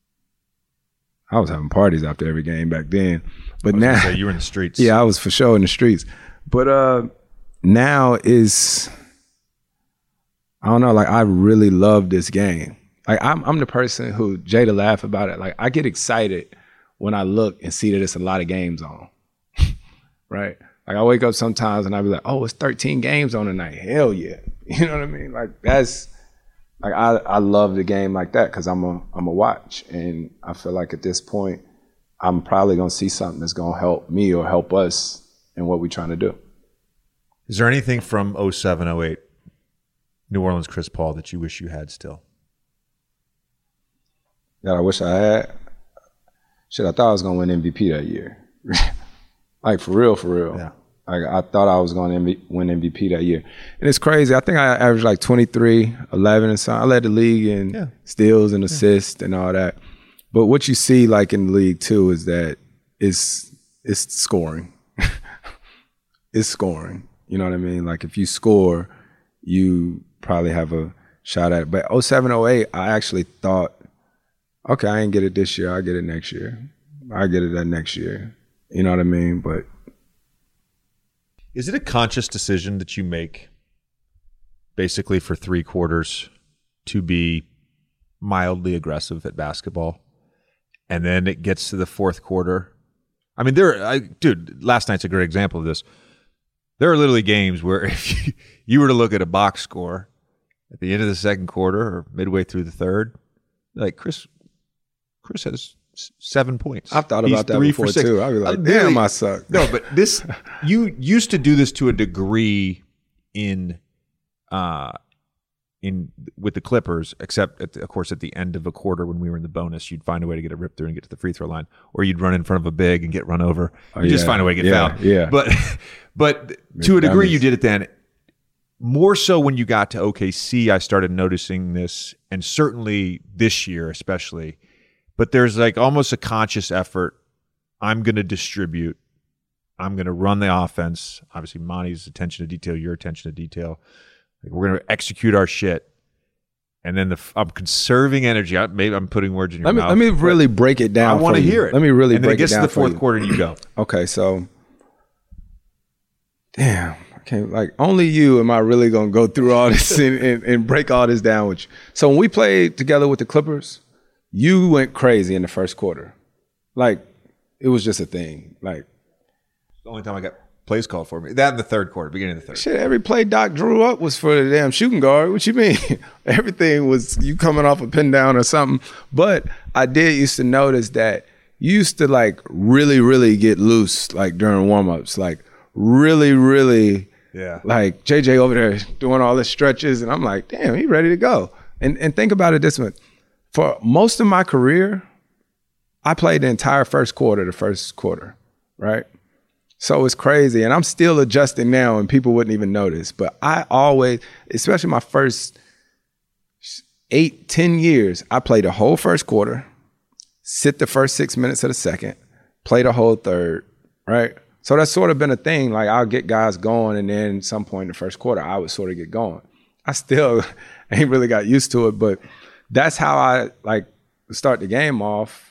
I was having parties after every game back then. But now, say, you were in the streets. Yeah, I was for sure in the streets. But uh, now is, I don't know, like I really love this game. Like I'm I'm the person who, Jay to laugh about it, like I get excited when I look and see that it's a lot of games on, right? Like I wake up sometimes and I be like, oh, it's thirteen games on tonight. Hell yeah. You know what I mean? Like that's, like I, I love the game like that because I'm a, I'm a watch. And I feel like at this point, I'm probably going to see something that's going to help me or help us in what we're trying to do. Is there anything from oh seven, oh eight New Orleans Chris Paul that you wish you had still? That I wish I had? Shit, I thought I was going to win M V P that year. Like for real, for real. Yeah. Like I thought I was going to win M V P that year. And it's crazy. I think I averaged like twenty-three, eleven and something. I led the league in yeah. steals and assists yeah. and all that. But what you see like in the league too is that it's it's scoring. It's scoring. You know what I mean? Like if you score, you probably have a shot at it. But oh seven, oh eight, I actually thought, okay, I ain't get it this year. I'll get it next year. I'll get it that next year. You know what I mean? But is it a conscious decision that you make basically for three quarters to be mildly aggressive at basketball? And then it gets to the fourth quarter. I mean, there, I, dude, last night's a great example of this. There are literally games where if you, you were to look at a box score at the end of the second quarter or midway through the third, like Chris, Chris has seven points. I've thought He's about that before too. I'd be like, uh, damn, really, I suck. No, but this, you used to do this to a degree in uh, in with the Clippers, except at the, of course at the end of a quarter when we were in the bonus, you'd find a way to get it ripped through and get to the free throw line, or you'd run in front of a big and get run over. You oh, just yeah. find a way to get yeah, fouled. Yeah. But but to a degree, you did it then. More so when you got to O K C, I started noticing this, and certainly this year especially. But there's like almost a conscious effort. I'm going to distribute. I'm going to run the offense. Obviously, Monty's attention to detail, your attention to detail. Like, we're going to execute our shit. And then the I'm conserving energy. I, maybe I'm putting words in your let me, mouth. Let me really break it down. I want to hear it. Let me really and then break it gets it down. to the fourth you. quarter and you go. Okay, so damn. Okay, like only you am I really gonna go through all this and, and, and break all this down with you. So when we played together with the Clippers, you went crazy in the first quarter. Like it was just a thing. Like the only time I got plays called for me. That in the third quarter, beginning of the third. Shit, every play Doc drew up was for the damn shooting guard. What you mean? Everything was you coming off a pin down or something. But I did used to notice that you used to like really, really get loose like during warm-ups. Like really, really Yeah. Like J J over there doing all the stretches, and I'm like, damn, he ready to go. And and think about it this way. For most of my career, I played the entire first quarter, the first quarter, right? So it's crazy. And I'm still adjusting now, and people wouldn't even notice. But I always, especially my first eight, ten years, I played the whole first quarter, sit the first six minutes of the second, play the whole third, right? So that's sort of been a thing. Like I'll get guys going, and then at some point in the first quarter, I would sort of get going. I still ain't really got used to it, but that's how I like start the game off.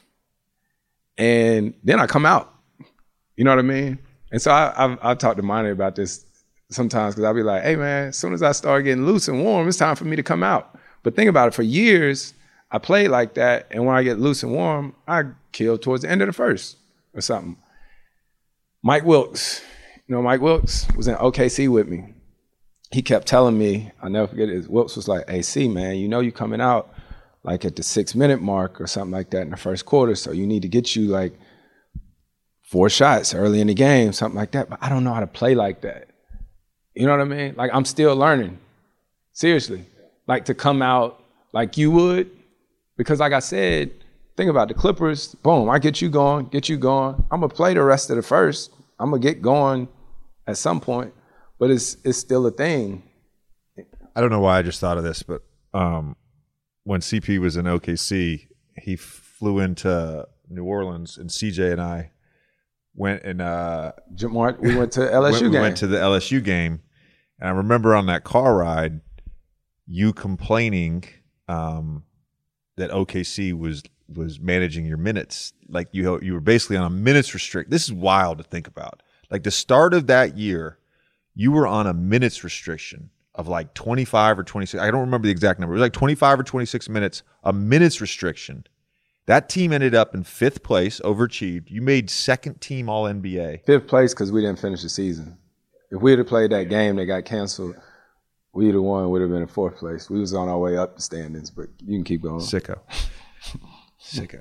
And then I come out. You know what I mean? And so I, I've, I've talked to Monty about this sometimes because I'll be like, hey man, as soon as I start getting loose and warm, it's time for me to come out. But think about it, for years, I played like that. And when I get loose and warm, I kill towards the end of the first or something. Mike Wilkes, you know, Mike Wilkes was in O K C with me. He kept telling me, I'll never forget it, Wilkes was like, hey, C, man, you know you coming out like at the six minute mark or something like that in the first quarter, so you need to get you like four shots early in the game, something like that. But I don't know how to play like that. You know what I mean? Like I'm still learning, seriously. Like to come out like you would, because like I said, think about the Clippers, boom, I get you going, get you going. I'm going to play the rest of the first. I'm going to get going at some point, but it's it's still a thing. I don't know why I just thought of this, but um, when C P was in O K C, he flew into New Orleans, and C J and I went and uh, Jamar, we went to L S U went, game. We went to the L S U game, and I remember on that car ride, you complaining um, that O K C was was managing your minutes. Like you you were basically on a minutes restrict. This is wild to think about. Like the start of that year, you were on a minutes restriction of like twenty-five or twenty-six. I don't remember the exact number. It was like twenty-five or twenty-six minutes, a minutes restriction. That team ended up in fifth place, overachieved. You made second team All N B A. Fifth place because we didn't finish the season. If we had played that game that got canceled, we'd have won, would have been in fourth place. We was on our way up the standings, but you can keep going. Sicko. Sicko.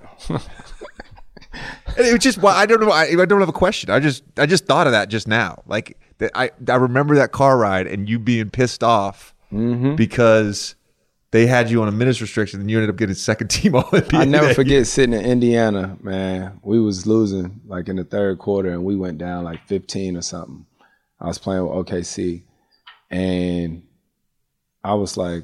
It was just, well, I don't know. I, I don't have a question. I just, I just thought of that just now. Like, that I, I remember that car ride and you being pissed off mm-hmm. because they had you on a minutes restriction and you ended up getting second team All N B A. I never forget sitting in Indiana, man. We was losing like in the third quarter, and we went down like fifteen or something. I was playing with O K C, and I was like,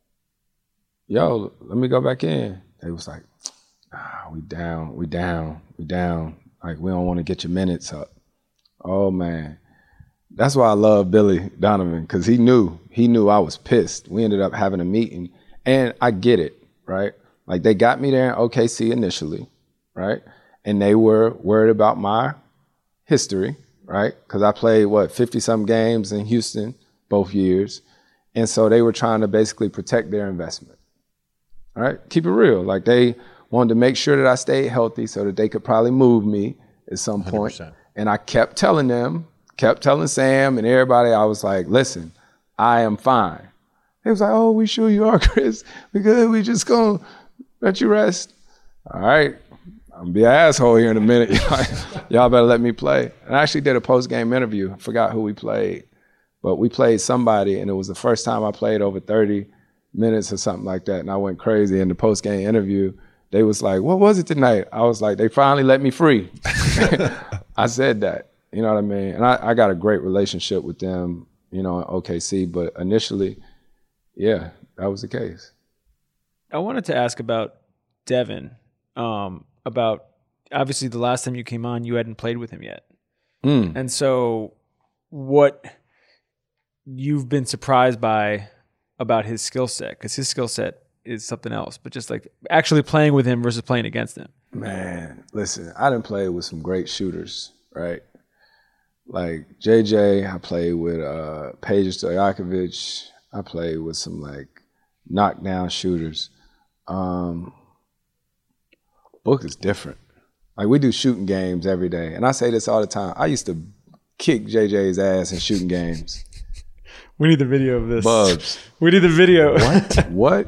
"Yo, let me go back in." They was like, ah, we down, we down, we down. Like, we don't want to get your minutes up. Oh, man. That's why I love Billy Donovan, because he knew. He knew I was pissed. We ended up having a meeting. And I get it, right? Like, they got me there in O K C initially, right? And they were worried about my history, right? Because I played, what, fifty-some games in Houston both years. And so they were trying to basically protect their investment, all right? Keep it real. Like, they wanted to make sure that I stayed healthy so that they could probably move me at some point. one hundred percent. And I kept telling them, kept telling Sam and everybody, I was like, listen, I am fine. They was like, oh, we sure you are, Chris. We good. We just gonna let you rest. All right. I'm gonna be an asshole here in a minute. Y'all better let me play. And I actually did a post-game interview. I forgot who we played. But we played somebody, and it was the first time I played over thirty minutes or something like that, and I went crazy. In the post-game interview, they was like, what was it tonight? I was like, they finally let me free. I said that, you know what I mean? And I, I got a great relationship with them, you know, in O K C, but initially, yeah, that was the case. I wanted to ask about Devin, um, about obviously the last time you came on, you hadn't played with him yet. Mm. And so what you've been surprised by about his skill set, because his skill set is something else, but just like actually playing with him versus playing against him. Man, listen, I done played with some great shooters, right? Like J J, I played with uh, Peja Stojakovic. I played with some like knockdown shooters. Um, Book is different. Like we do shooting games every day. And I say this all the time. I used to kick J J's ass in shooting games. We need the video of this. Bubs. We need the video. What? What?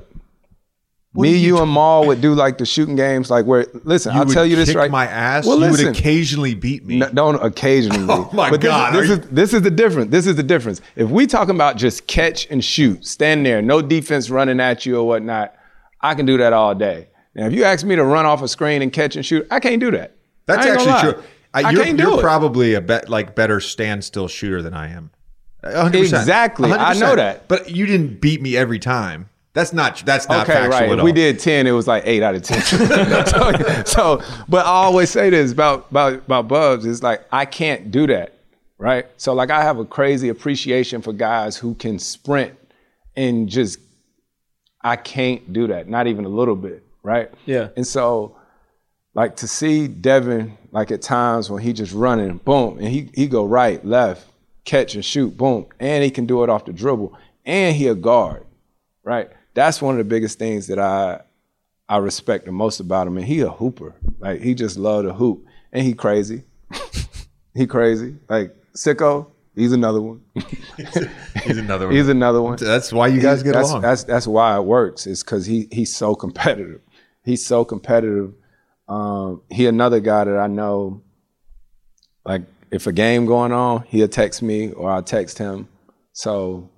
Me, you, you and Maul would do like the shooting games, like where. Listen, you I'll tell you this kick right. My ass. Well, you listen, would occasionally beat me. No, don't occasionally. Oh my but this, God! This, you- is this is the difference. This is the difference. If we talking about just catch and shoot, stand there, no defense running at you or whatnot, I can do that all day. Now, if you ask me to run off a screen and catch and shoot, I can't do that. That's I ain't gonna actually lie. true. I, I you're can't do you're it. probably a bet like better standstill shooter than I am. one hundred percent. Exactly. I know that. But you didn't beat me every time. That's not that's not Okay, factual right. at If all. we did ten, it was like eight out of ten. so, so, but I always say this about, about, about Bubs, it's like, I can't do that, right? So like I have a crazy appreciation for guys who can sprint and just, I can't do that, not even a little bit, right? Yeah. And so like to see Devin, like at times when he just running, boom, and he, he go right, left, catch and shoot, boom, and he can do it off the dribble, and he a guard, right? That's one of the biggest things that I I respect the most about him. And he a hooper. Like he just love to hoop. And he crazy. he crazy. Like Sicko, he's another one. He's another one. He's another one. That's why you guys get that's, along. That's that's why it works. It's because he he's so competitive. He's so competitive. Um, he another guy that I know, like if a game going on, he'll text me or I'll text him. So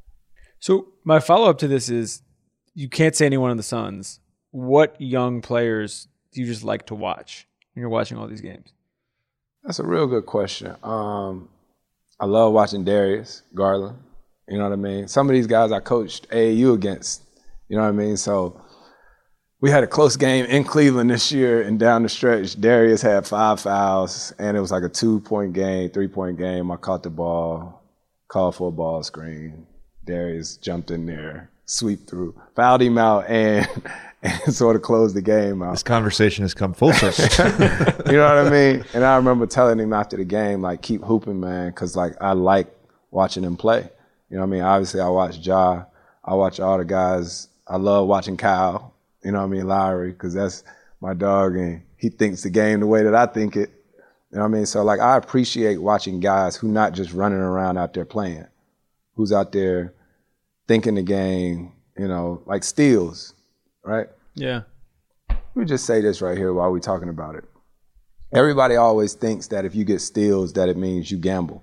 So my follow-up to this is, you can't say anyone on the Suns. What young players do you just like to watch when you're watching all these games? That's a real good question. Um, I love watching Darius Garland. You know what I mean? Some of these guys I coached A A U against. You know what I mean? So we had a close game in Cleveland this year, and down the stretch, Darius had five fouls, and it was like a two-point game, three-point game. I caught the ball, called for a ball screen. Darius jumped in there, sweep through, fouled him out, and and sort of closed the game out. This conversation has come full circle. You know what I mean? And I remember telling him after the game, like, keep hooping, man, because, like, I like watching him play. You know what I mean? Obviously, I watch Ja. I watch all the guys. I love watching Kyle, you know what I mean, Lowry, because that's my dog, and he thinks the game the way that I think it. You know what I mean? So, like, I appreciate watching guys who not just running around out there playing, who's out there thinking the game, you know, like steals, right? Yeah. Let me just say this right here while we're talking about it. Everybody always thinks that if you get steals, that it means you gamble,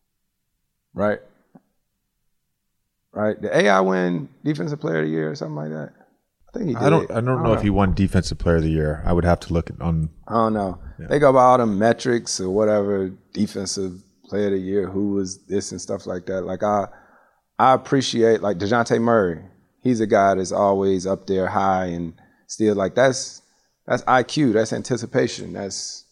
right? Right? Did A I win Defensive Player of the Year or something like that? I think he did. I don't I don't know if he won Defensive Player of the Year. I would have to look at on. I don't know. Yeah. They go by all the metrics or whatever, Defensive Player of the Year, who was this and stuff like that. Like I, I appreciate like DeJounte Murray. He's a guy that's always up there high and still like that's that's I Q, that's anticipation, that's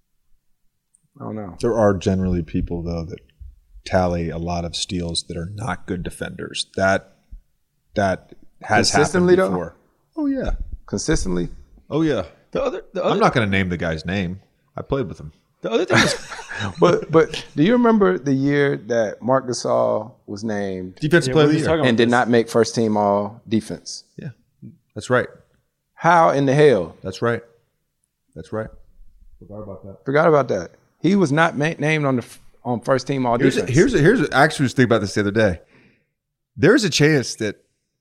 I don't know. There are generally people though that tally a lot of steals that are not good defenders. That that has Consistently, happened though? before. Oh yeah. Consistently. Oh yeah. The other, the other, I'm not going to name the guy's name. I played with him. the other thing is, But but do you remember the year that Marc Gasol was named Defensive Yeah, Player we of the were just Year. talking about and did this. not make first team all defense? Yeah, that's right. How in the hell? That's right. That's right. Forgot about that. Forgot about that. He was not ma- named on the f- on first team all Here's a, defense. here's a, here's a, I actually was thinking about this the other day. There's a chance that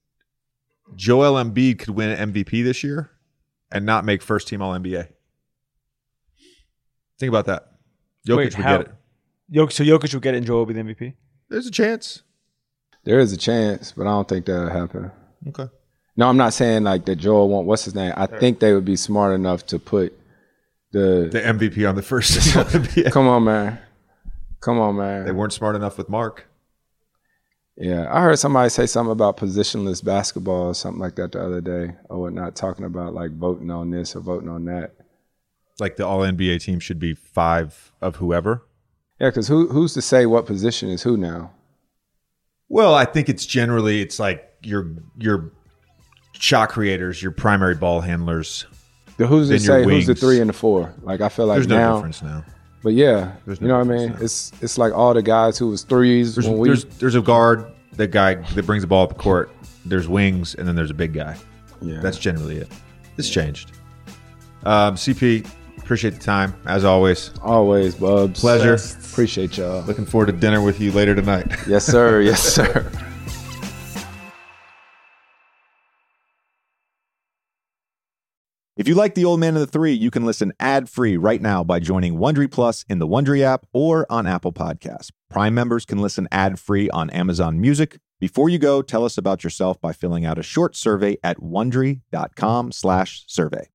Joel Embiid could win M V P this year and not make first team All N B A. Think about that. Jokic Wait, would how- get it. Jok- so Jokic will get it and Joel will be the M V P? There's a chance. There is a chance, but I don't think that'll happen. Okay. No, I'm not saying like that Joel won't, what's his name? I think they would be smart enough to put the... The M V P on the first Olympiad. Come on, man. Come on, man. They weren't smart enough with Mark. Yeah, I heard somebody say something about positionless basketball or something like that the other day, or whatnot, talking about like voting on this or voting on that. Like the all N B A team should be five of whoever? Yeah, because who, who's to say what position is who now? Well, I think it's generally, it's like your your shot creators, your primary ball handlers. The who's to then your say who's the wings. three and the four? Like I feel like There's now, no difference now. but yeah, There's you no know what I difference mean. now. It's it's like all the guys who was threes There's, when we. there's there's a guard, that guy that brings the ball up the court. There's wings, and then there's a big guy. Yeah. That's generally it. It's changed. Um, C P, appreciate the time as always. Always, Bubs. Pleasure. Appreciate y'all. Looking forward to dinner with you later tonight. Yes, sir. Yes, sir. If you like The Old Man and the Three, you can listen ad-free right now by joining Wondery Plus in the Wondery app or on Apple Podcasts. Prime members can listen ad-free on Amazon Music. Before you go, tell us about yourself by filling out a short survey at Wondery.com slash survey.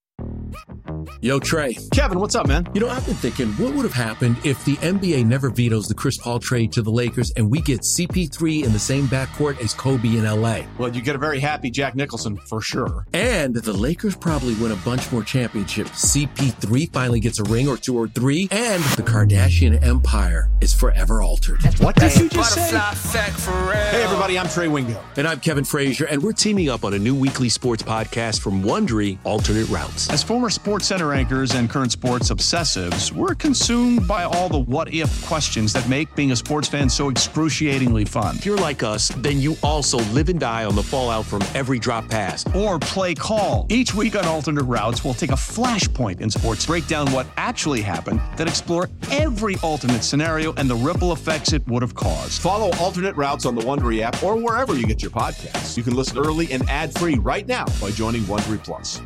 Yo, Trey. Kevin, what's up, man? You know, I've been thinking, what would have happened if the N B A never vetoes the Chris Paul trade to the Lakers and we get C P three in the same backcourt as Kobe in L A? Well, you get a very happy Jack Nicholson, for sure. And the Lakers probably win a bunch more championships. C P three finally gets a ring or two or three, and the Kardashian empire is forever altered. What did you just say? Hey, everybody, I'm Trey Wingo. And I'm Kevin Frazier, and we're teaming up on a new weekly sports podcast from Wondery, Alternate Routes. As former Sports Center anchors and current sports obsessives, we're consumed by all the what-if questions that make being a sports fan so excruciatingly fun. If you're like us, then you also live and die on the fallout from every drop pass. Or play call. Each week on Alternate Routes, we'll take a flashpoint in sports, break down what actually happened, then explore every alternate scenario and the ripple effects it would have caused. Follow Alternate Routes on the Wondery app or wherever you get your podcasts. You can listen early and ad-free right now by joining Wondery Plus.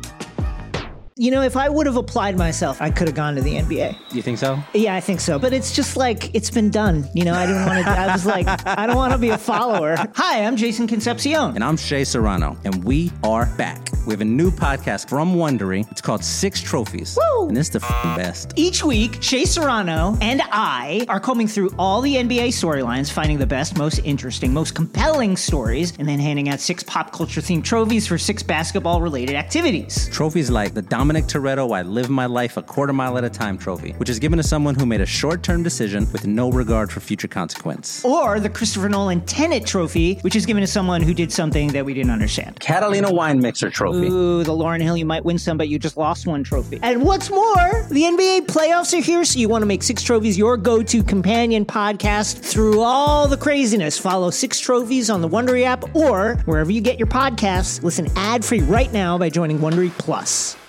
You know, if I would have applied myself, I could have gone to the N B A. You think so? Yeah, I think so. But it's just like, it's been done. You know, I didn't want to, I was like, I don't want to be a follower. Hi, I'm Jason Concepcion. And I'm Shea Serrano, and we are back. We have a new podcast from Wondery. It's called Six Trophies. Woo! And it's the f***ing best. Each week, Shea Serrano and I are combing through all the N B A storylines, finding the best, most interesting, most compelling stories, and then handing out six pop culture themed trophies for six basketball related activities. Trophies like the Dominic Toretto I Live My Life a Quarter Mile at a Time trophy, which is given to someone who made a short-term decision with no regard for future consequence. Or the Christopher Nolan Tenet trophy, which is given to someone who did something that we didn't understand. Catalina Wine Mixer trophy. Ooh, the Lauryn Hill, you might win some, but you just lost one trophy. And what's more, the N B A playoffs are here, so you want to make Six Trophies your go-to companion podcast through all the craziness. Follow Six Trophies on the Wondery app or wherever you get your podcasts. Listen ad-free right now by joining Wondery Plus.